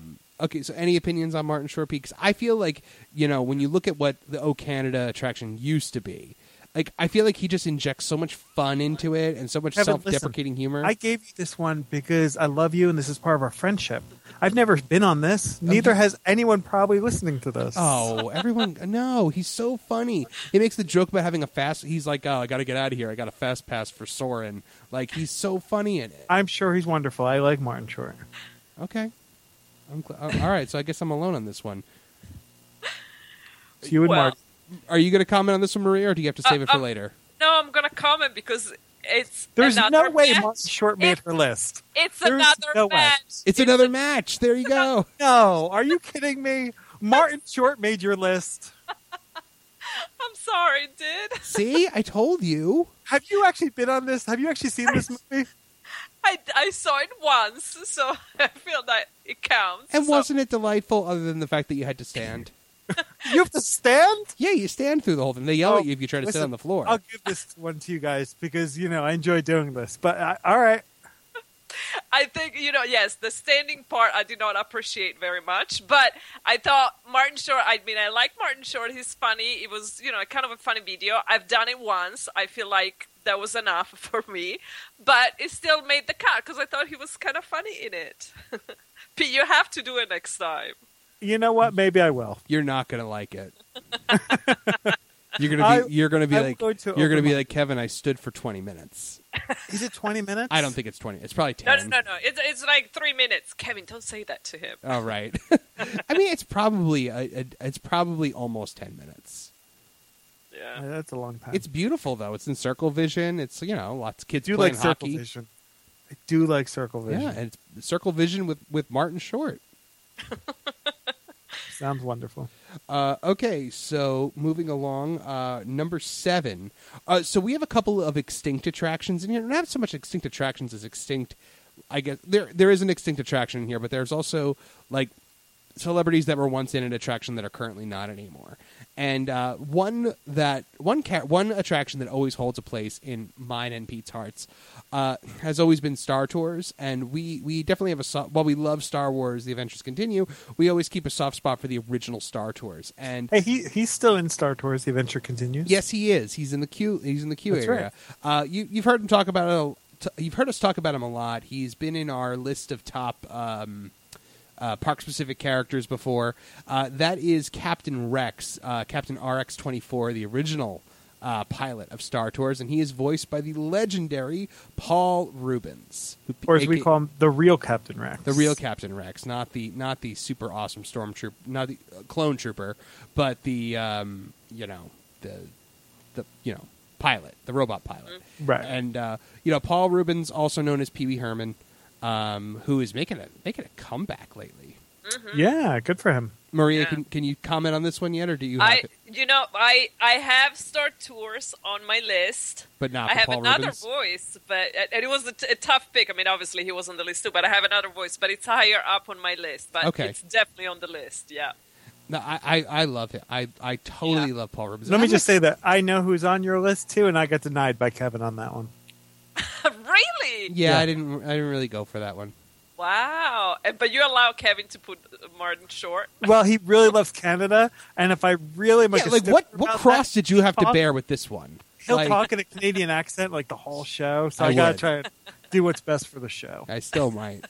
Okay, so any opinions on Martin Short? Because I feel like, you know, when you look at what the O Canada attraction used to be, like, I feel like he just injects so much fun into it and so much Kevin, self-deprecating listen, humor. I gave you this one because I love you and this is part of our friendship. I've never been on this. Neither has anyone probably listening to this. Oh, everyone! No, he's so funny. He makes the joke about having a fast. He's like, "Oh, I got to get out of here. I got a fast pass for Soarin'." Like, he's so funny in it. I'm sure he's wonderful. I like Martin Short. Okay, I'm cl- all right. So I guess I'm alone on this one. So you and Well- Martin. Are you going to comment on this one, Maria, or do you have to save Uh, it for um, later? No, I'm gonna comment because it's There's another no way match. Martin Short made It- her list. It's There's another no way. match. It's another match. There you go. No, are you kidding me? Martin Short made your list. I'm sorry, it did. See, I told you. Have you actually been on this? Have you actually seen this movie? I, I saw it once, so I feel that it counts. And so- wasn't it delightful, other than the fact that you had to stand? You have to stand? Yeah, you stand through the whole thing. They yell Oh, at you if you try to sit listen, on the floor. I'll give this one to you guys because, you know, I enjoy doing this. But, uh, all right. I think, you know, yes, the standing part I did not appreciate very much, but I thought Martin Short, I mean, I like Martin Short, he's funny, it was, you know, kind of a funny video. I've done it once, I feel like that was enough for me, but it still made the cut, because I thought he was kind of funny in it. Pete, you have to do it next time. You know what? Maybe I will. You're not gonna like it. You're gonna I- be. You're gonna be I'm like. going to you're gonna open be my- like Kevin. I stood for twenty minutes. Is it twenty minutes? I don't think it's twenty. It's probably No, ten. no, no, no, it's, it's like three minutes. Kevin, don't say that to him. Oh right. I mean, it's probably a, a, it's probably almost ten minutes. Yeah. Yeah, that's a long time. It's beautiful though. It's in circle vision. It's you know lots of I kids do playing like Circle hockey. Vision. I do like Circle Vision. Yeah, and it's circle vision with with Martin Short. Sounds wonderful. Uh, okay, so moving along, uh, number seven. Uh, so we have a couple of extinct attractions in here. Not so much extinct attractions as extinct. I guess there there is an extinct attraction in here, but there's also like celebrities that were once in an attraction that are currently not anymore. And uh, one that one ca- one attraction that always holds a place in mine and Pete's hearts uh, has always been Star Tours, and we, we definitely have a so- while we love Star Wars: The Adventures Continue, we always keep a soft spot for the original Star Tours. And Hey, he he's still in Star Tours. The adventure continues. yes, he is. He's in the queue. He's in the queue That's area. Uh, you, you've heard him talk about it. a- You've heard us talk about him a lot. He's been in our list of top. Um, Uh, park-specific characters before. Uh, that is Captain Rex, uh, Captain R X twenty-four, the original uh, pilot of Star Tours, and he is voiced by the legendary Paul Rubens, who, Or as we A K call him, the real Captain Rex. the real Captain Rex, not the not the super awesome stormtrooper, not the uh, clone trooper, but the um, you know the the you know pilot, the robot pilot, Right. And uh, you know Paul Rubens, also known as Pee Wee Herman. Um, who is making a making a comeback lately? Yeah, good for him. Maria, Yeah. can can you comment on this one yet, or do you have I, it? you know, I I have Star Tours on my list. But not I for have Paul another Rubens? voice, but and it was a, t- a tough pick. I mean, obviously he was on the list too, but I have another voice, but it's higher up on my list. But Okay. it's definitely on the list. Yeah. No, I, I, I love it. I, I totally Yeah. love Paul Rubens. Let me I'm just like- say that I know who's on your list too, and I got denied by Kevin on that one. Really? yeah, Yeah. I didn't I didn't really go for that one. Wow. And, but you allow Kevin to put uh, Martin Short. Well, he really loves Canada, and if I really am like, Yeah, a like what stickler what about cross that, did you have to talk- bear with this one? He'll Like, talk in a Canadian accent like the whole show, so I I, gotta would. try and do what's best for the show. I still might.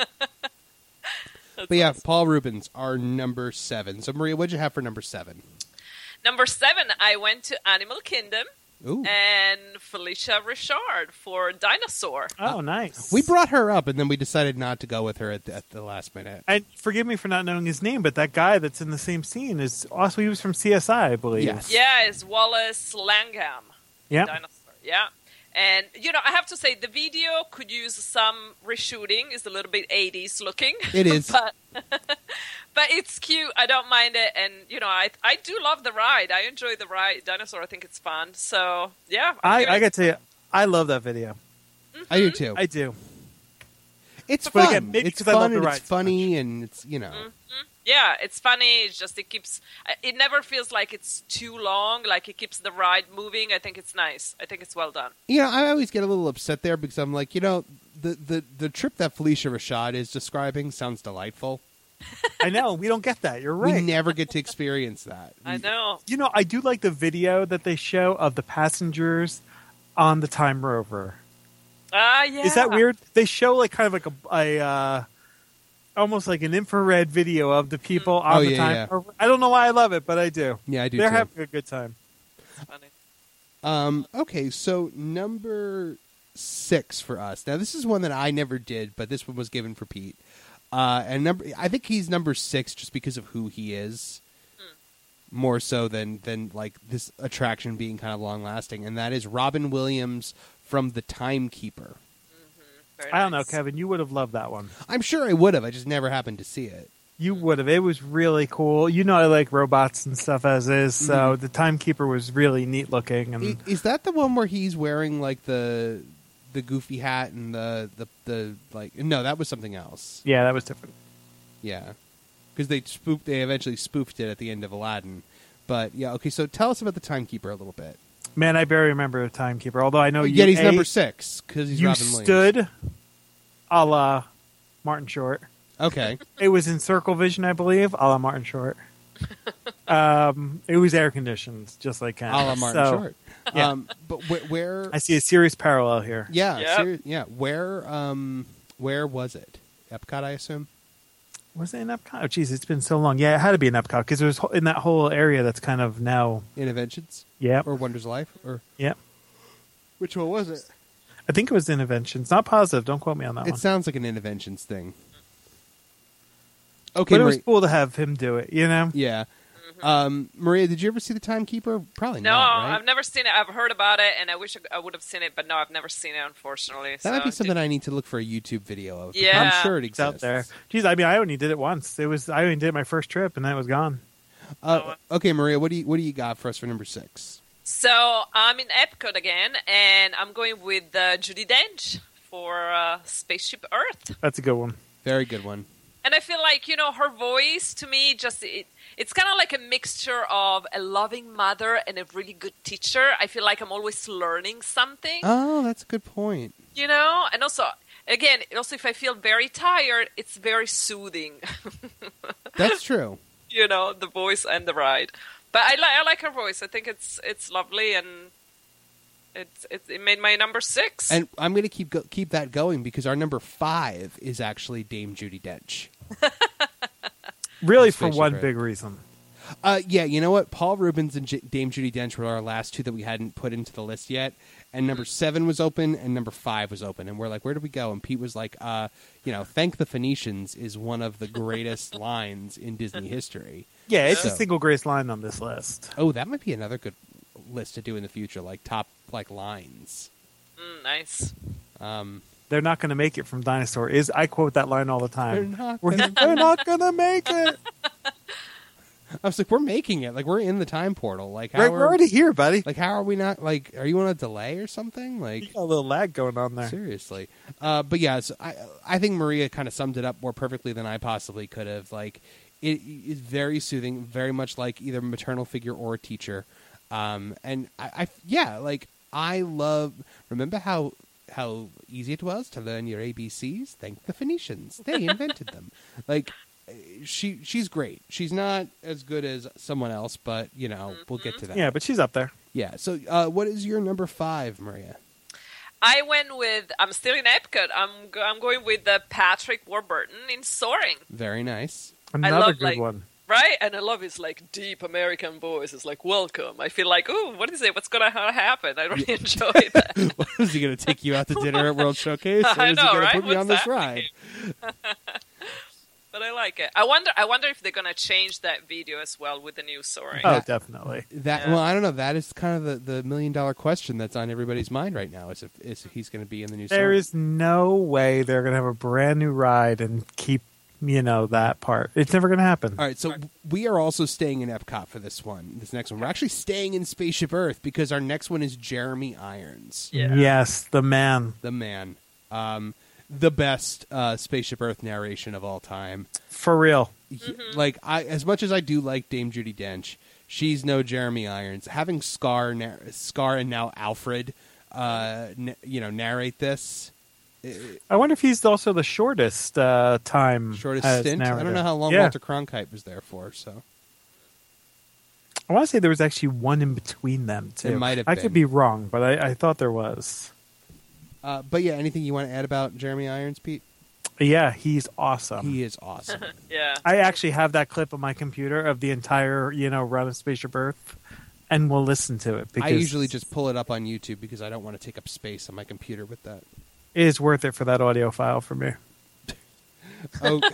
That's But yeah, awesome. Paul Rubens, our number seven. So Maria, what'd you have for number seven? Number seven, I went to Animal Kingdom Ooh. and Felicia Richard for Dinosaur. Oh, nice. We brought her up, and then we decided not to go with her at the, at the last minute. And forgive me for not knowing his name, but that guy that's in the same scene is also he was from C S I, I believe. Yes. Yeah, it's Wallace Langham. Yeah. Dinosaur. Yeah. And, you know, I have to say, the video could use some reshooting. It's a little bit eighties looking. It is. but, but it's cute. I don't mind it. And, you know, I I do love the ride. I enjoy the ride. Dinosaur, I think it's fun. So, yeah. I'm I, good. I got to tell you, I love that video. I do too. I do. it's But fun. again, maybe it's 'cause I love fun the and ride it's so funny and it's you know. Yeah, it's funny. It's just, it keeps, it never feels like it's too long. Like, it keeps the ride moving. I think it's nice. I think it's well done. You know, I always get a little upset there because I'm like, you know, the the, the trip that Felicia Rashad is describing sounds delightful. I know. We don't get that. You're right. We never get to experience that. I know. You know, I do like the video that they show of the passengers on the Time Rover. Ah, yeah. Is that weird? They show like kind of like a, a uh, almost like an infrared video of the people on Oh, the yeah, Time yeah. Rover. I don't know why I love it, but I do. Yeah, I do They're too. having a good time. Funny. Um, okay, so number six for us. Now, this is one that I never did, but this one was given for Pete. Uh, and number, I think he's number six just because of who he is, Mm. more so than than like this attraction being kind of long lasting. And that is Robin Williams from The Timekeeper. Very I don't know, nice. Kevin. You would have loved that one. I'm sure I would have. I just never happened to see it. You would have. It was really cool. You know, I like robots and stuff as is, so Mm-hmm. the Timekeeper was really neat looking. And I- Is that the one where he's wearing like the the goofy hat and the the, the like? No, that was something else. yeah, that was different. Yeah, because they spoofed. They eventually spoofed it at the end of Aladdin. But yeah, okay. So tell us about the Timekeeper a little bit. Man, I barely remember the Timekeeper. Although I know you, Yet he's A, number six because he's you Robin Williams. stood, a la Martin Short. Okay. It was in Circle Vision, I believe, a la Martin Short. um, it was air conditioned, just like A Canada. la Martin So, Short. yeah. Um, but where, where? I see a serious parallel here. Yeah, Yep. seri- yeah. Where? Um, where was it? Epcot, I assume. Was it in Epcot? Oh, geez, it's been so long. Yeah, it had to be in Epcot because it was ho- in that whole area that's kind of now. Interventions Yeah, or Wonders of Life or yeah. which one was it? I think it was Interventions. Not positive. Don't quote me on that It one. sounds like an Interventions thing. Okay, But it was Maria- cool to have him do it. You know. yeah. Um, Maria, did you ever see The Timekeeper? Probably No, not. Right? I've never seen it. I've heard about it, and I wish I would have seen it, but no, I've never seen it, unfortunately. That might be so- something I need to look for a YouTube video of. because Yeah. I'm sure it It's exists out there. Geez, I mean, I only did it once. It was I only did it my first trip, and then it was gone. Uh, okay, Maria, what do you what do you got for us for number six? So I'm in Epcot again, and I'm going with uh, Judi Dench for uh, Spaceship Earth. That's a good one. Very good one. And I feel like, you know, her voice to me just it, it's kind of like a mixture of a loving mother and a really good teacher. I feel like I'm always learning something, Oh, that's a good point. you know? And also, again, also if I feel very tired, it's very soothing, That's true. you know, the voice and the ride. But I, li- I like her voice. I think it's it's lovely, and it's, it, it made my number six. And I'm going to keep go- keep that going because our number five is actually Dame Judi Dench. Really, for Spaceship one Earth. big reason. Uh, yeah, you know what? Paul Rubens and J- Dame Judi Dench were our last two that we hadn't put into the list yet. And number seven was open, and number five was open. And we're like, where do we go? And Pete was like, uh, you know, "Thank the Phoenicians" is one of the greatest lines in Disney history. Yeah, it's So- a single grace line on this list. Oh, that might be another good list to do in the future, like top like lines. Mm, nice. Um, They're not going to make it from Dinosaur. Is I quote that line all the time. They're not We're- gonna- they're not going to make it. I was like, we're making it. Like we're in the time portal. Like how Right, are, we're already here, buddy. like how are we not? Like, are you on a delay or something? Like You got a little lag going on there. seriously. Uh, but yeah, so I I think Maria kind of summed it up more perfectly than I possibly could have. Like it is very soothing, very much like either a maternal figure or a teacher. Um, and I, I yeah, like I love. Remember how how easy it was to learn your A B Cs? Thank the Phoenicians. They invented them. Like she she's great. She's not as good as someone else, but you know we'll get to that. Yeah, but she's up there. Yeah. So, uh, what is your number five, Maria? I went with, I'm still in Epcot. I'm go- I'm going with uh, Patrick Warburton in Soaring, Very nice. Another love, good like- one. right? And I love his like deep American voice. It's like welcome. I feel like, ooh, what is it? What's gonna ha- happen? I really enjoy that. Is he going to take you out to dinner at World Showcase? Or I is know, he going right? to put me on What's this happening? ride? But I like it. I wonder. I wonder if they're gonna change that video as well with the new Soaring. Oh, That- definitely. That Yeah. well, I don't know. That is kind of the, the million dollar question that's on everybody's mind right now. Is if, is if he's going to be in the new. There song. is no way they're going to have a brand new ride and keep, you know, that part. It's never going to happen. All right, so we are also staying in Epcot for this one. This next one, we're actually staying in Spaceship Earth because our next one is Jeremy Irons, Yeah. Yes, the man. the man, um, the best uh, Spaceship Earth narration of all time. For real. He- Like I, as much as I do like Dame Judi Dench, she's no Jeremy Irons. Having Scar, nar- Scar, and now Alfred, uh, n- you know, narrate this, I wonder if he's also the shortest uh, time. Shortest as stint. I narrator. don't know how long Yeah. Walter Cronkite was there for. So I want to say there was actually one in between them too. It might have I been. could be wrong, but I, I thought there was. Uh, but yeah, anything you want to add about Jeremy Irons, Pete? Yeah, he's awesome. He is awesome. Yeah. I actually have that clip on my computer of the entire, you know, run of Spaceship Earth, and we'll listen to it. Because I usually just pull it up on YouTube because I don't want to take up space on my computer with that. it is worth it for that audio file for me. Okay.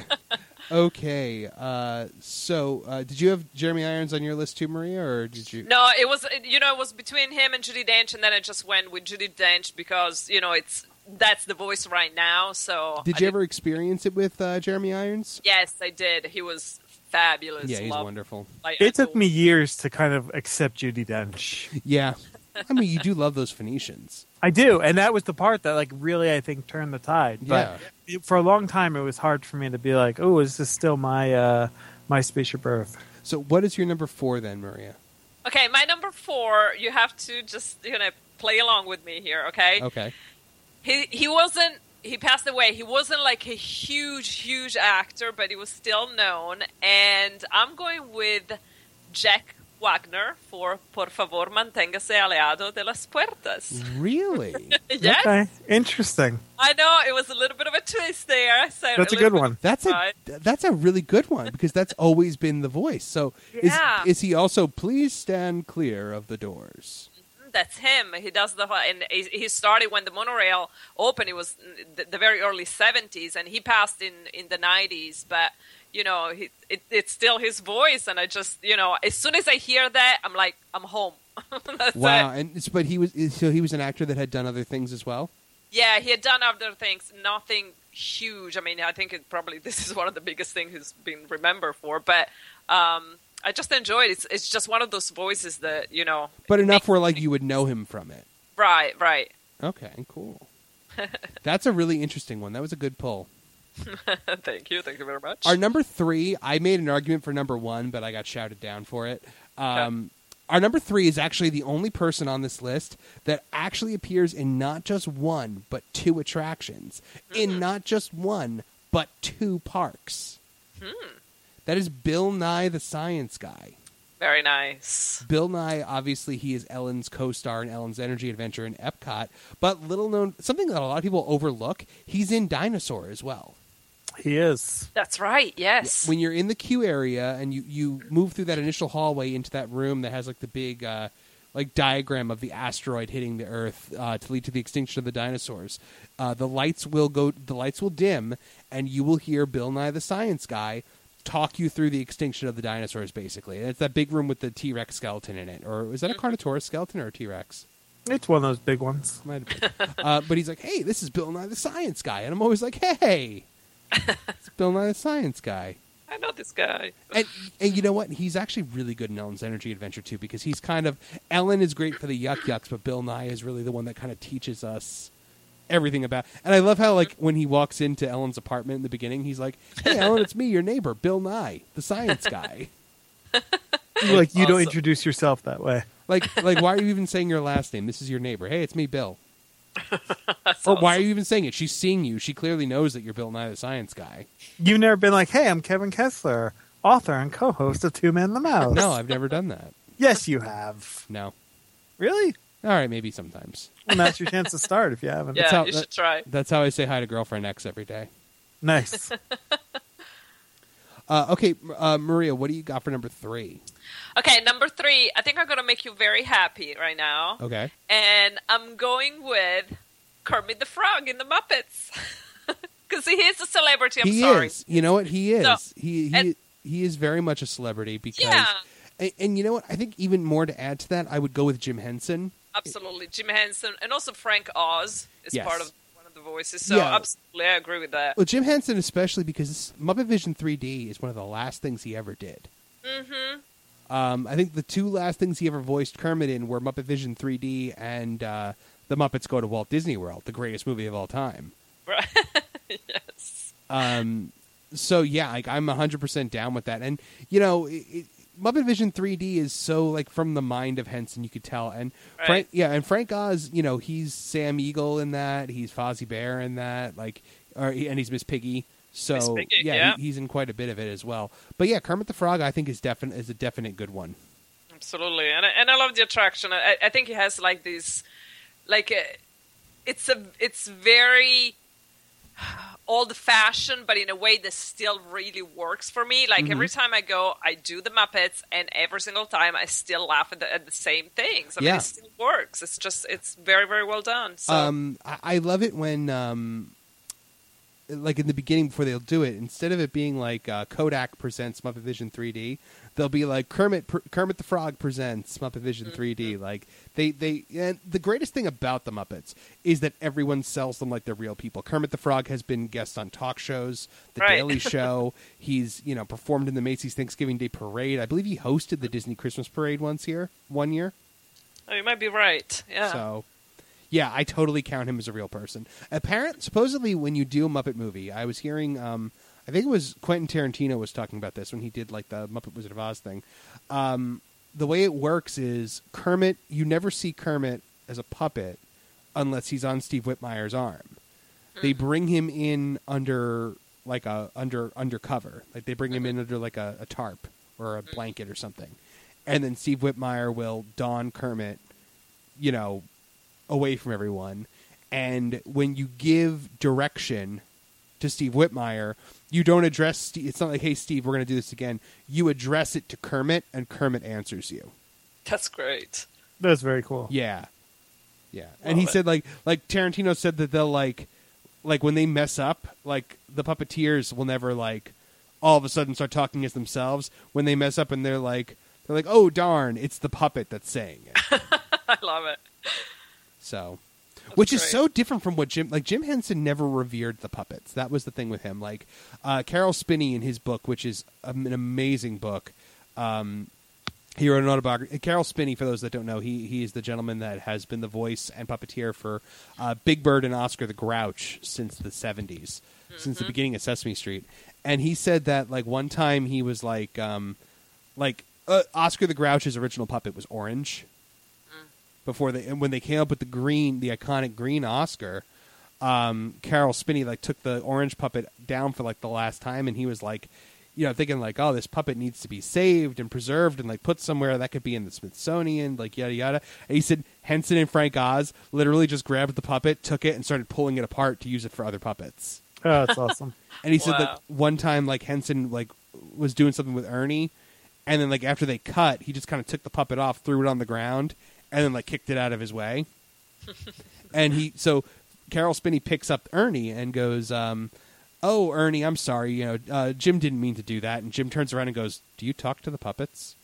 okay. Uh, so, uh, did you have Jeremy Irons on your list too, Maria, or did you? No, it was you know it was between him and Judi Dench, and then I just went with Judi Dench because you know it's that's the voice right now. So Did I you ever experience it with uh, Jeremy Irons? Yes, I did. He was fabulous. Yeah, he's Love- wonderful. Like, It took adore- me years to kind of accept Judi Dench. Yeah. I mean, you do love those Phoenicians. I do, and that was the part that, like, really, I think, turned the tide. But it- for a long time, it was hard for me to be like, "Oh, is this still my uh, my Spaceship Earth?" So, what is your number four then, Maria? Okay, my number four. You have to just you know play along with me here. Okay. Okay. He he wasn't. He passed away. He wasn't like a huge, huge actor, but he was still known. And I'm going with Jack Wagner for Por favor, manténgase alejado de las puertas. Really? Yes, Okay, interesting. I know it was a little bit of a twist there. So That's a little good bit one. of That's a pride. that's a really good one because that's always been the voice. So, Yeah. is is he also please stand clear of the doors? That's him. He does the whole, and he he started when the monorail opened. It was the, the very early seventies, and he passed in, in the nineties. But you know, he, it, it's still his voice, and I just you know, as soon as I hear that, I'm like, I'm home. That's Wow. it. And it's- but he was so he was an actor that had done other things as well. Yeah, he had done other things, nothing huge. I mean, I think it probably this is one of the biggest things he's been remembered for. But um, I just enjoy it. It's it's just one of those voices that you know. But enough makes- where like you would know him from it. Right, right. Okay, cool. That's a really interesting one. That was a good pull. Thank you, thank you very much. Our number three, I made an argument for number one, but I got shouted down for it. Um, our number three is actually the only person on this list that actually appears in not just one, but two attractions. In not just one, but two parks. That is Bill Nye the Science Guy. Very nice. Bill Nye, obviously, he is Ellen's co-star in Ellen's Energy Adventure in Epcot. But little known, something that a lot of people overlook, he's in Dinosaur as well. He is. That's right. Yes. When you're in the queue area and you, you move through that initial hallway into that room that has like the big uh, like diagram of the asteroid hitting the Earth uh, to lead to the extinction of the dinosaurs, uh, the lights will go. The lights will dim, and you will hear Bill Nye the Science Guy talk you through the extinction of the dinosaurs. Basically, and it's that big room with the T-Rex skeleton in it, or is that a Carnotaurus skeleton or a T-Rex? It's one of those big ones. Might have been. uh, but he's like, "Hey, this is Bill Nye the Science Guy," and I'm always like, "Hey, it's Bill Nye the Science Guy." I know this guy. And and you know what? He's actually really good in Ellen's Energy Adventure too, because he's kind of Ellen is great for the yuck yucks, but Bill Nye is really the one that kind of teaches us everything about. And I love how like when he walks into Ellen's apartment in the beginning, he's like, "Hey, Ellen, it's me, your neighbor, Bill Nye, the science guy." Like you don't Awesome. introduce yourself that way. Like, like why are you even saying your last name? This is your neighbor. Hey, it's me, Bill. That's Or why are awesome. you even saying it? She's seeing you. She clearly knows that you're Bill Nye the Science Guy. You've never been like, "Hey, I'm Kevin Kessler, author and co-host of Two Man the Mouse." No, I've never done that. Yes, you have. No. Really? All right, maybe sometimes. Well, that's your chance to start if you haven't. Yeah, how- you that- should try. That's how I say hi to girlfriend X every day. Nice. Uh, okay, uh, Maria, what do you got for number three? Okay, number three. I think I'm going to make you very happy right now. Okay. And I'm going with Kermit the Frog in the Muppets. Because he is a celebrity. I'm he sorry. is. You know what? He is. So, he he and- he is very much a celebrity because. Yeah. And, and you know what? I think even more to add to that, I would go with Jim Henson. Absolutely. Jim Henson. And also Frank Oz is Yes. part of one of the voices. So Yeah. absolutely, I agree with that. Well, Jim Henson especially because Muppet Vision three D is one of the last things he ever did. Mm-hmm. Um, I think the two last things he ever voiced Kermit in were Muppet Vision three D and uh, The Muppets Go to Walt Disney World, the greatest movie of all time. Right. Yes. Um, so yeah, like I'm one hundred percent down with that. And you know, it, it, Muppet Vision three D is so like from the mind of Henson, you could tell. And Right. Frank, yeah, and Frank Oz, you know, he's Sam Eagle in that. He's Fozzie Bear in that. Like, or and he's Miss Piggy. So Miss Piggy, yeah, yeah. He, he's in quite a bit of it as well. But yeah, Kermit the Frog, I think is definite is a definite good one. Absolutely, and I, and I love the attraction. I, I think it has like this, like a, it's a it's very old-fashioned, but in a way that still really works for me. Like Mm-hmm. every time I go, I do the Muppets, and every single time I still laugh at the, at the same things. I mean, Yeah. it still works. It's just it's very very well done. So Um, I, I love it when, um, like in the beginning before they'll do it, instead of it being like uh, Kodak presents Muppet Vision three D, they'll be like Kermit pr- Kermit the Frog presents Muppet Vision three D. Like they they and the greatest thing about the Muppets is that everyone sells them like they're real people. Kermit the Frog has been guest on talk shows, The Right. Daily Show. He's you know performed in the Macy's Thanksgiving Day Parade. I believe he hosted the Disney Christmas Parade once here one year. oh, you might be right. Yeah. So, yeah, I totally count him as a real person. Apparent, supposedly, when you do a Muppet movie, I was hearing, um, I think it was Quentin Tarantino was talking about this when he did like the Muppet Wizard of Oz thing. Um, the way it works is Kermit, you never see Kermit as a puppet unless he's on Steve Whitmire's arm. They bring him in under like a under undercover, like they bring him in under like a, a tarp or a blanket or something, and then Steve Whitmire will don Kermit, you know, away from everyone. And when you give direction to Steve Whitmire, you don't address Steve. It's not like, hey, Steve, we're going to do this again. You address it to Kermit, and Kermit answers you. That's great. That's very cool. Yeah. Yeah. And he Love it. said, like, like Tarantino said that they'll, like, like when they mess up, like, the puppeteers will never, like, all of a sudden start talking as themselves. When they mess up and they're like, they're like, oh, darn, it's the puppet that's saying it. I love it. So, which is great. so different from what Jim like. Jim Henson never revered the puppets. That was the thing with him. Like uh, Carol Spinney in his book, which is um, an amazing book. Um, he wrote an autobiography. Carol Spinney, for those that don't know, he he is the gentleman that has been the voice and puppeteer for uh, Big Bird and Oscar the Grouch since the seventies, mm-hmm. since the beginning of Sesame Street. And he said that like one time he was like, um, like uh, Oscar the Grouch's original puppet was orange. Before they and when they came up with the green, the iconic green Oscar, um, Carol Spinney like took the orange puppet down for like the last time, and he was like, you know, thinking like, oh, this puppet needs to be saved and preserved and like put somewhere that could be in the Smithsonian, like yada yada. And he said Henson and Frank Oz literally just grabbed the puppet, took it, and started pulling it apart to use it for other puppets. Oh, that's awesome. And he said Wow. that one time, like Henson like was doing something with Ernie, and then like after they cut, he just kind of took the puppet off, threw it on the ground, and then like kicked it out of his way. And he so Carol Spinney picks up Ernie and goes, um, "Oh, Ernie, I'm sorry. You know, uh, Jim didn't mean to do that." And Jim turns around and goes, "Do you talk to the puppets?"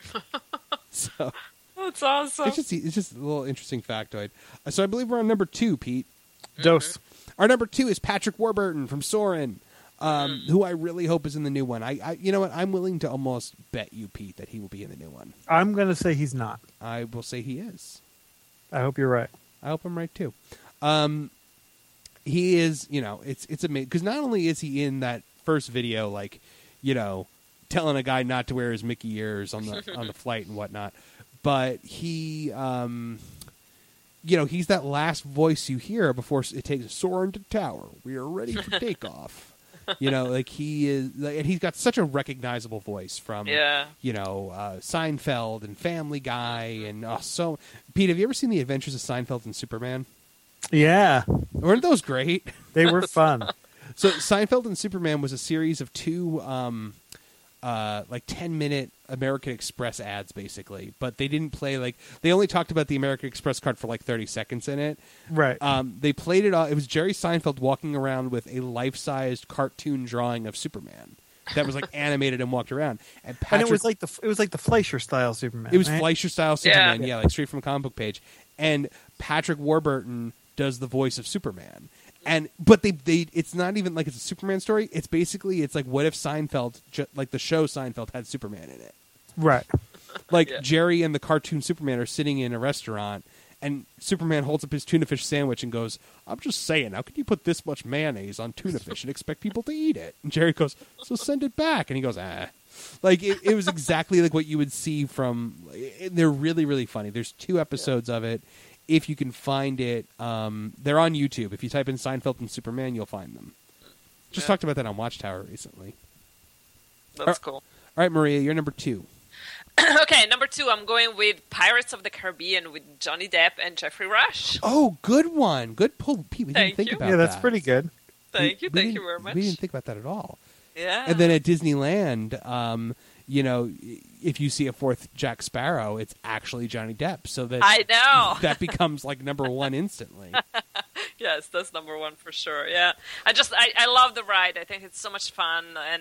So That's awesome. it's just it's just a little interesting factoid. Uh, So I believe we're on number two, Pete. Dose. Our number two is Patrick Warburton from Soren, um, who I really hope is in the new one. I, I, you know what? I'm willing to almost bet you, Pete, that he will be in the new one. I'm going to say he's not. I will say he is. I hope you're right. I hope I'm right too. Um, he is, you know, it's it's amazing because not only is he in that first video, like, you know, telling a guy not to wear his Mickey ears on the on the flight and whatnot, but he, um, you know, he's that last voice you hear before it takes Soarin' to tower. We are ready for takeoff. You know, like he is, like, and he's got such a recognizable voice from, Yeah. you know, uh, Seinfeld and Family Guy, and oh, so. Pete, have you ever seen The Adventures of Seinfeld and Superman? Yeah, Weren't those great? they were fun. So Seinfeld and Superman was a series of two, um, uh, like ten minute American Express ads, basically. But they didn't play like they only talked about the American Express card for like thirty seconds in it. Right. Um, they played it. All, it was Jerry Seinfeld walking around with a life-sized cartoon drawing of Superman that was like animated and walked around. And Patrick, and it was like the it was like the Fleischer style Superman. it was right? Fleischer style Yeah. Superman, yeah. like straight from a comic book page. And Patrick Warburton does the voice of Superman. And but they they it's not even like it's a Superman story. It's basically it's like what if Seinfeld ju- like the show Seinfeld had Superman in it. Right. Like Yeah. Jerry and the cartoon Superman are sitting in a restaurant, and Superman holds up his tuna fish sandwich and goes, "I'm just saying, how can you put this much mayonnaise on tuna fish and expect people to eat it?" And Jerry goes, "So send it back." And he goes, "Ah." Like it, it was exactly like what you would see from. They're really really funny. There's two episodes of it. If you can find it, um, they're on YouTube. If you type in Seinfeld and Superman, you'll find them. Just Yeah. talked about that on Watchtower recently. That's Are- cool. All right, Maria, you're number two. Okay, number two, I'm going with Pirates of the Caribbean with Johnny Depp and Jeffrey Rush. Oh, good one. Good pull, Pete. We didn't Thank think you. about Yeah, that. that's pretty good. Thank you, We thank you didn't- very much. We didn't think about that at all. Yeah. And then at Disneyland, um, you know, if you see a fourth Jack Sparrow, it's actually Johnny Depp. So that I know. that becomes like number one instantly. Yes, that's number one for sure. Yeah, I just I, I love the ride. I think it's so much fun, and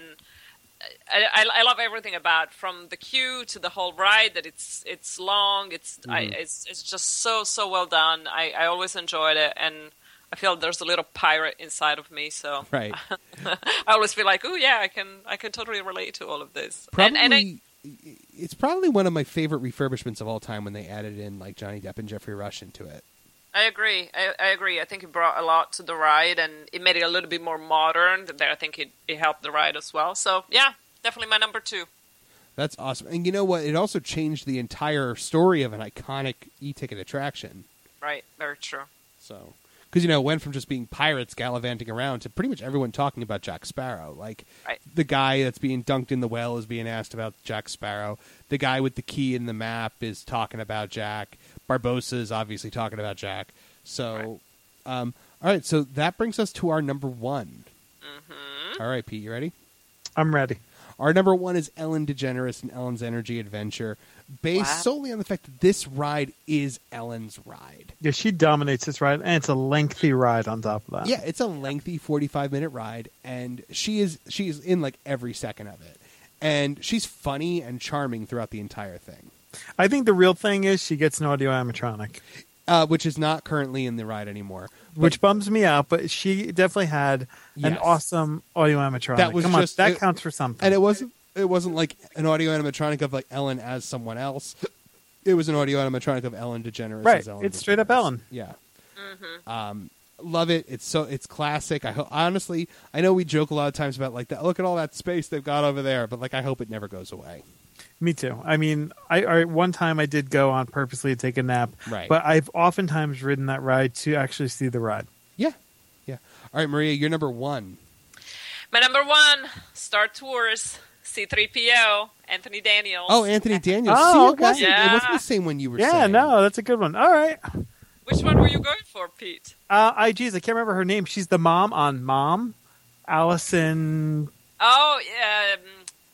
I, I, I love everything about from the queue to the whole ride. That it's it's long. It's I, it's it's just so so well done. I, I always enjoyed it, and I feel there's a little pirate inside of me. So Right. I always feel like, oh yeah, I can I can totally relate to all of this. Probably, And, and I, it's probably one of my favorite refurbishments of all time when they added in like Johnny Depp and Jeffrey Rush into it. I agree. I, I agree. I think it brought a lot to the ride, and it made it a little bit more modern. That I think it, it helped the ride as well. So yeah, definitely my number two. That's awesome. And you know what? It also changed the entire story of an iconic e-ticket attraction. Right. Very true. So, because you know, it went from just being pirates gallivanting around to pretty much everyone talking about Jack Sparrow. Like Right. the guy that's being dunked in the well is being asked about Jack Sparrow. The guy with the key in the map is talking about Jack. Barbossa is obviously talking about Jack. So, um, all right. So that brings us to our number one. Mm-hmm. All right, Pete, you ready? I'm ready. Our number one is Ellen DeGeneres and Ellen's Energy Adventure, based Wow. solely on the fact that this ride is Ellen's ride. Yeah, she dominates this ride, and it's a lengthy ride on top of that. Yeah, it's a lengthy forty-five minute ride, and she is she is in like every second of it, and she's funny and charming throughout the entire thing, I think the real thing is she gets an audio animatronic, uh, which is not currently in the ride anymore. which bums me out. But she definitely had an Yes. awesome audio animatronic. That was Come just- on, that it- counts for something. And it wasn't it wasn't like an audio animatronic of like Ellen as someone else. It was an audio animatronic of Ellen DeGeneres Right, as Ellen. it's straight up DeGeneres. Ellen. Yeah. Mm-hmm. Um, love it. It's so it's classic. I ho- honestly, I know we joke a lot of times about like that. Look at all that space they've got over there, but like I hope it never goes away. Me too. I mean, I, I one time I did go on purposely to take a nap, Right. but I've oftentimes ridden that ride to actually see the ride. Yeah, yeah. All right, Maria, you're number one. My number one, Star Tours, C three P O, Anthony Daniels. Oh, Anthony Daniels. Oh, See, it okay. wasn't, it Yeah. wasn't the same one you were Yeah, saying. no, that's a good one. All right. Which one were you going for, Pete? Uh, I geez, I can't remember her name. She's the mom on Mom, Allison. Oh, yeah. um,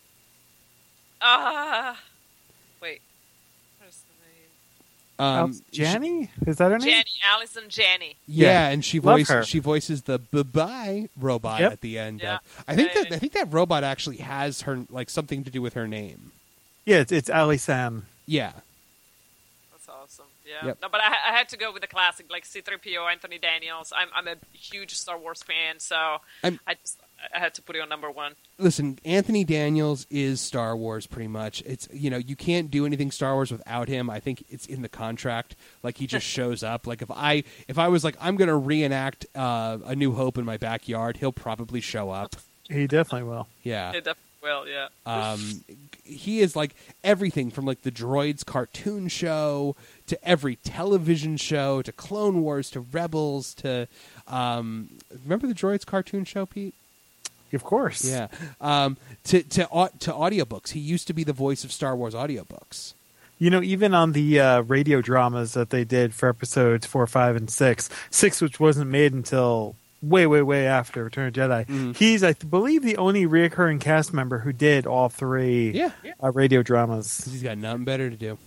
Ah. wait. Where's the name? Um, Allison- Janny? Is that her name? Janny, Allison Janny. Yeah, Yeah. and she Love voices her. she voices the bye bye robot Yep. at the end. Yeah. Of, I think Yeah, that yeah. I think that robot actually has her like something to do with her name. Yeah, it's, it's Allison. Yeah. That's awesome. Yeah. Yep. No, but I, I had to go with the classic, like C three P O, Anthony Daniels. I'm I'm a huge Star Wars fan, so I'm- I just I had to put it on number one. Listen, Anthony Daniels is Star Wars pretty much. It's you know, you can't do anything Star Wars without him. I think it's in the contract. Like he just shows up. Like if I if I was like I'm going to reenact uh, A New Hope in my backyard, he'll probably show up. He definitely will. Yeah. It definitely will, yeah. Um, he is like everything from like the Droids cartoon show to every television show to Clone Wars to Rebels to um, remember the Droids cartoon show, Pete? Of course. Yeah. Um, to to au- to audiobooks. He used to be the voice of Star Wars audiobooks. You know, even on the uh, radio dramas that they did for episodes four, five, and six, six, which wasn't made until way, way, way after Return of the Jedi, Mhm. he's, I th- believe, the only reoccurring cast member who did all three Yeah. uh, radio dramas. He's got nothing better to do.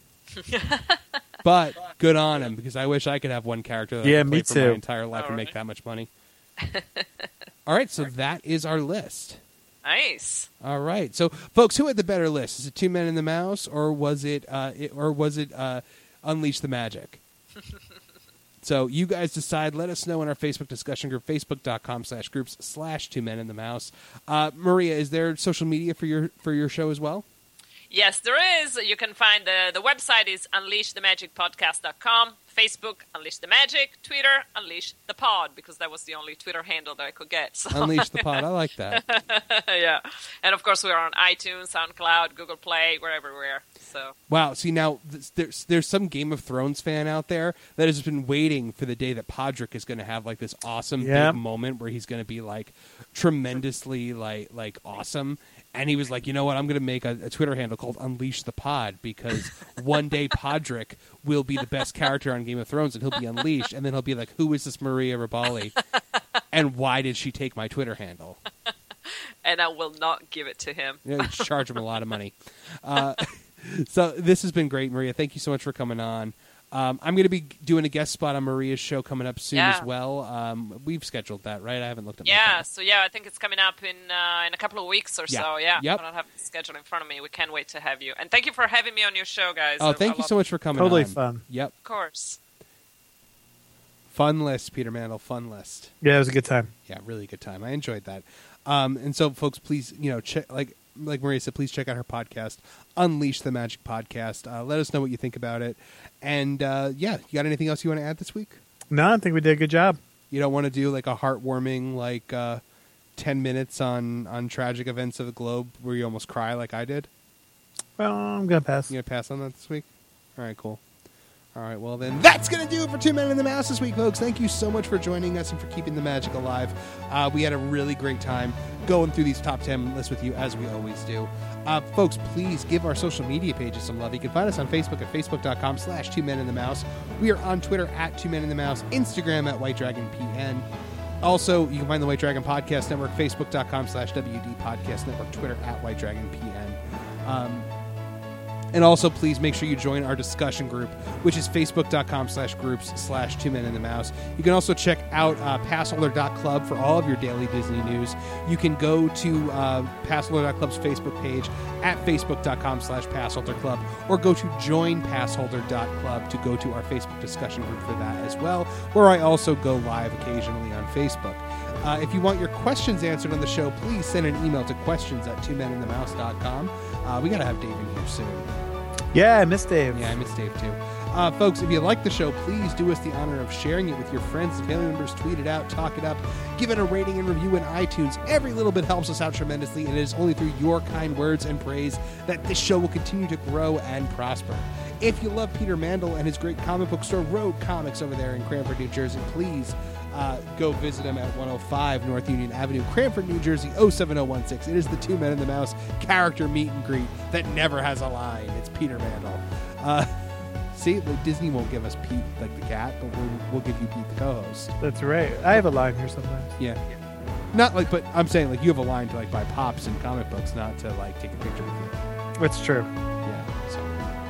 But good on him, because I wish I could have one character that Yeah, I could play me for too. my entire life and All make right. that much money. All right, so that is our list. Nice. All right, so folks, who had the better list? Is it Two Men and the Mouse, or was it, uh, it or was it uh, Unleash the Magic? So you guys decide. Let us know in our Facebook discussion group, facebook.com slash groups slash Two Men and the Mouse. Uh, Maria, is there social media for your for your show as well? Yes, there is. You can find the, the website is unleash the magic podcast dot com, Facebook, Unleash the Magic, Twitter, Unleash the Pod, because that was the only Twitter handle that I could get. So. Unleash the Pod. I like that. Yeah. And, of course, we are on iTunes, SoundCloud, Google Play. We're everywhere. So. Wow. See, now there's, there's some Game of Thrones fan out there that has been waiting for the day that Podrick is going to have, like, this awesome Yep. big moment where he's going to be, like, tremendously, like, like awesome. And he was like, you know what, I'm going to make a, a Twitter handle called Unleash the Pod, because one day Podrick will be the best character on Game of Thrones, and he'll be unleashed. And then he'll be like, who is this Maria Ribali? And why did she take my Twitter handle? And I will not give it to him. You know, charge him a lot of money. Uh, so this has been great, Maria. Thank you so much for coming on. Um, I'm going to be doing a guest spot on Maria's show coming up soon Yeah. as well. Um, we've scheduled that, right? I haven't looked at my Yeah, calendar. so yeah, I think it's coming up in uh, in a couple of weeks or Yeah. so. Yeah, Yep. I don't have the schedule in front of me. We can't wait to have you. And thank you for having me on your show, guys. Oh, I- thank I you love so it. much for coming Totally on. fun. Yep. Of course. Fun list, Peter Mandel. Fun list. Yeah, it was a good time. Yeah, really good time. I enjoyed that. Um, and so, folks, please, you know, check like like Maria said, please check out her podcast, Unleash the Magic Podcast. Uh, let us know what you think about it. And uh, yeah, you got anything else you want to add this week? No, I think we did a good job. You don't want to do like a heartwarming like uh, ten minutes on on tragic events of the globe where you almost cry like I did? Well, I'm going to pass. You gonna pass on that this week? All right, cool. All right, well then, that's going to do it for Two Men in the Mouse this week, folks. Thank you so much for joining us and for keeping the magic alive. Uh, we had a really great time going through these top ten lists with you, as we always do. Uh, folks, please give our social media pages some love. You can find us on Facebook at facebook.com slash Two Men in the Mouse. We are on Twitter at Two Men in the Mouse, Instagram at White Dragon P N. Also, you can find the White Dragon Podcast Network, facebook.com slash W D Podcast Network, Twitter at White Dragon P N. Um, And also, please make sure you join our discussion group, which is facebook.com slash groups slash two men in the mouse. You can also check out uh, passholder dot club for all of your daily Disney news. You can go to uh, passholder dot club's Facebook page at facebook.com slash passholderclub, or go to join passholder dot club to go to our Facebook discussion group for that as well, where I also go live occasionally on Facebook. Uh, if you want your questions answered on the show, please send an email to questions at two men in the mouse dot com. Uh, we got to have Dave in here soon. Yeah, I miss Dave. Yeah, I miss Dave too. Uh, folks, if you like the show, please do us the honor of sharing it with your friends and family members. Tweet it out, talk it up, give it a rating and review in iTunes. Every little bit helps us out tremendously, and it is only through your kind words and praise that this show will continue to grow and prosper. If you love Peter Mandel and his great comic book store, Rogue Comics, over there in Cranford, New Jersey, please uh, go visit him at one oh five North Union Avenue, Cranford, New Jersey, oh seven oh one six. It is the Two Men in the Mouse character meet and greet that never has a line. It's Peter Mandel. Uh, see, like Disney won't give us Pete, like the cat, but we'll, we'll give you Pete, the co-host. That's right. I have a line here sometimes. Yeah. Not like, but I'm saying, like, you have a line to, like, buy pops and comic books, not to, like, take a picture with you. That's true. Yeah. So,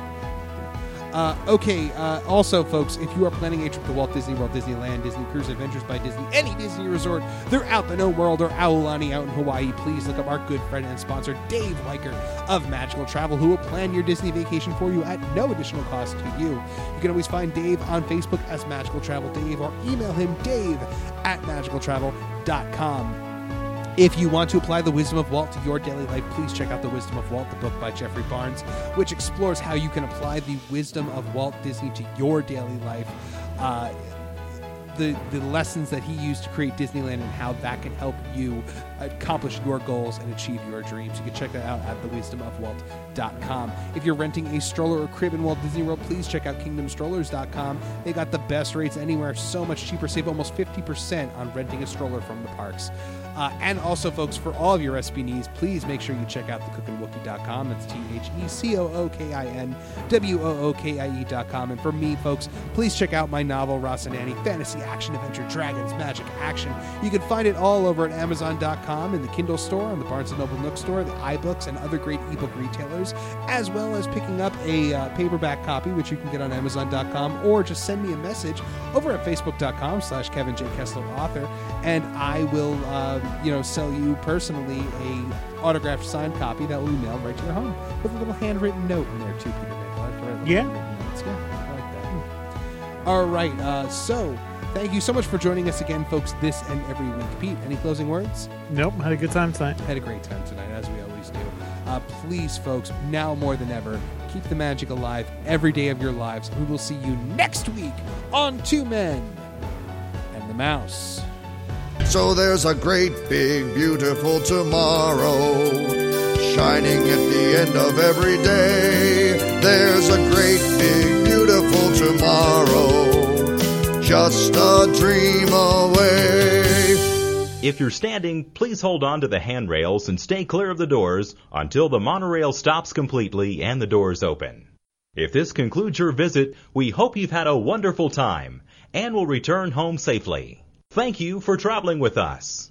yeah. Uh, okay. Uh, also, folks, if you are planning a trip to Walt Disney World, Disneyland, Disney Cruise Adventures by Disney, any Disney resort throughout the known world, or Aulani out in Hawaii, please look up our good friend and sponsor, Dave Weicker of Magical Travel, who will plan your Disney vacation for you at no additional cost to you. You can always find Dave on Facebook as Magical Travel Dave, or email him Dave at magical travel dot com. If you want to apply the wisdom of Walt to your daily life, please check out The Wisdom of Walt, the book by Jeffrey Barnes, which explores how you can apply the wisdom of Walt Disney to your daily life. Uh, the the lessons that he used to create Disneyland and how that can help you accomplish your goals and achieve your dreams. You can check that out at the wisdom of walt dot com. If you're renting a stroller or crib in Walt Disney World, please check out kingdom strollers dot com. They got the best rates anywhere, so much cheaper. Save almost fifty percent on renting a stroller from the parks. Uh, and also, folks, for all of your recipe needs, please make sure you check out the cookin wookie dot com. That's T H E C O O K I N W O O K I E dot com. And for me, folks, please check out my novel, Rocinante, Fantasy Action Adventure, Dragons, Magic, Action. You can find it all over at amazon dot com, in the Kindle store, on the Barnes and Noble Nook store, the iBooks, and other great ebook retailers, as well as picking up a uh, paperback copy, which you can get on amazon dot com, or just send me a message over at facebook dot com slash Kevin J. Kessler author, and I will, uh, you know, sell you personally a autographed signed copy that will be mailed right to your home with a little handwritten note in there too, Peter Mandel. Yeah. Notes. Yeah, I like that. All right, uh, so thank you so much for joining us again, folks, this and every week. Pete, any closing words? Nope. Had a good time tonight. Had a great time tonight, as we always do. Uh, please, folks, now more than ever, keep the magic alive every day of your lives. We will see you next week on Two Men and the Mouse. So there's a great, big, beautiful tomorrow shining at the end of every day. There's a great, big, beautiful tomorrow, just a dream away. If you're standing, please hold on to the handrails and stay clear of the doors until the monorail stops completely and the doors open. If this concludes your visit, we hope you've had a wonderful time and will return home safely. Thank you for traveling with us.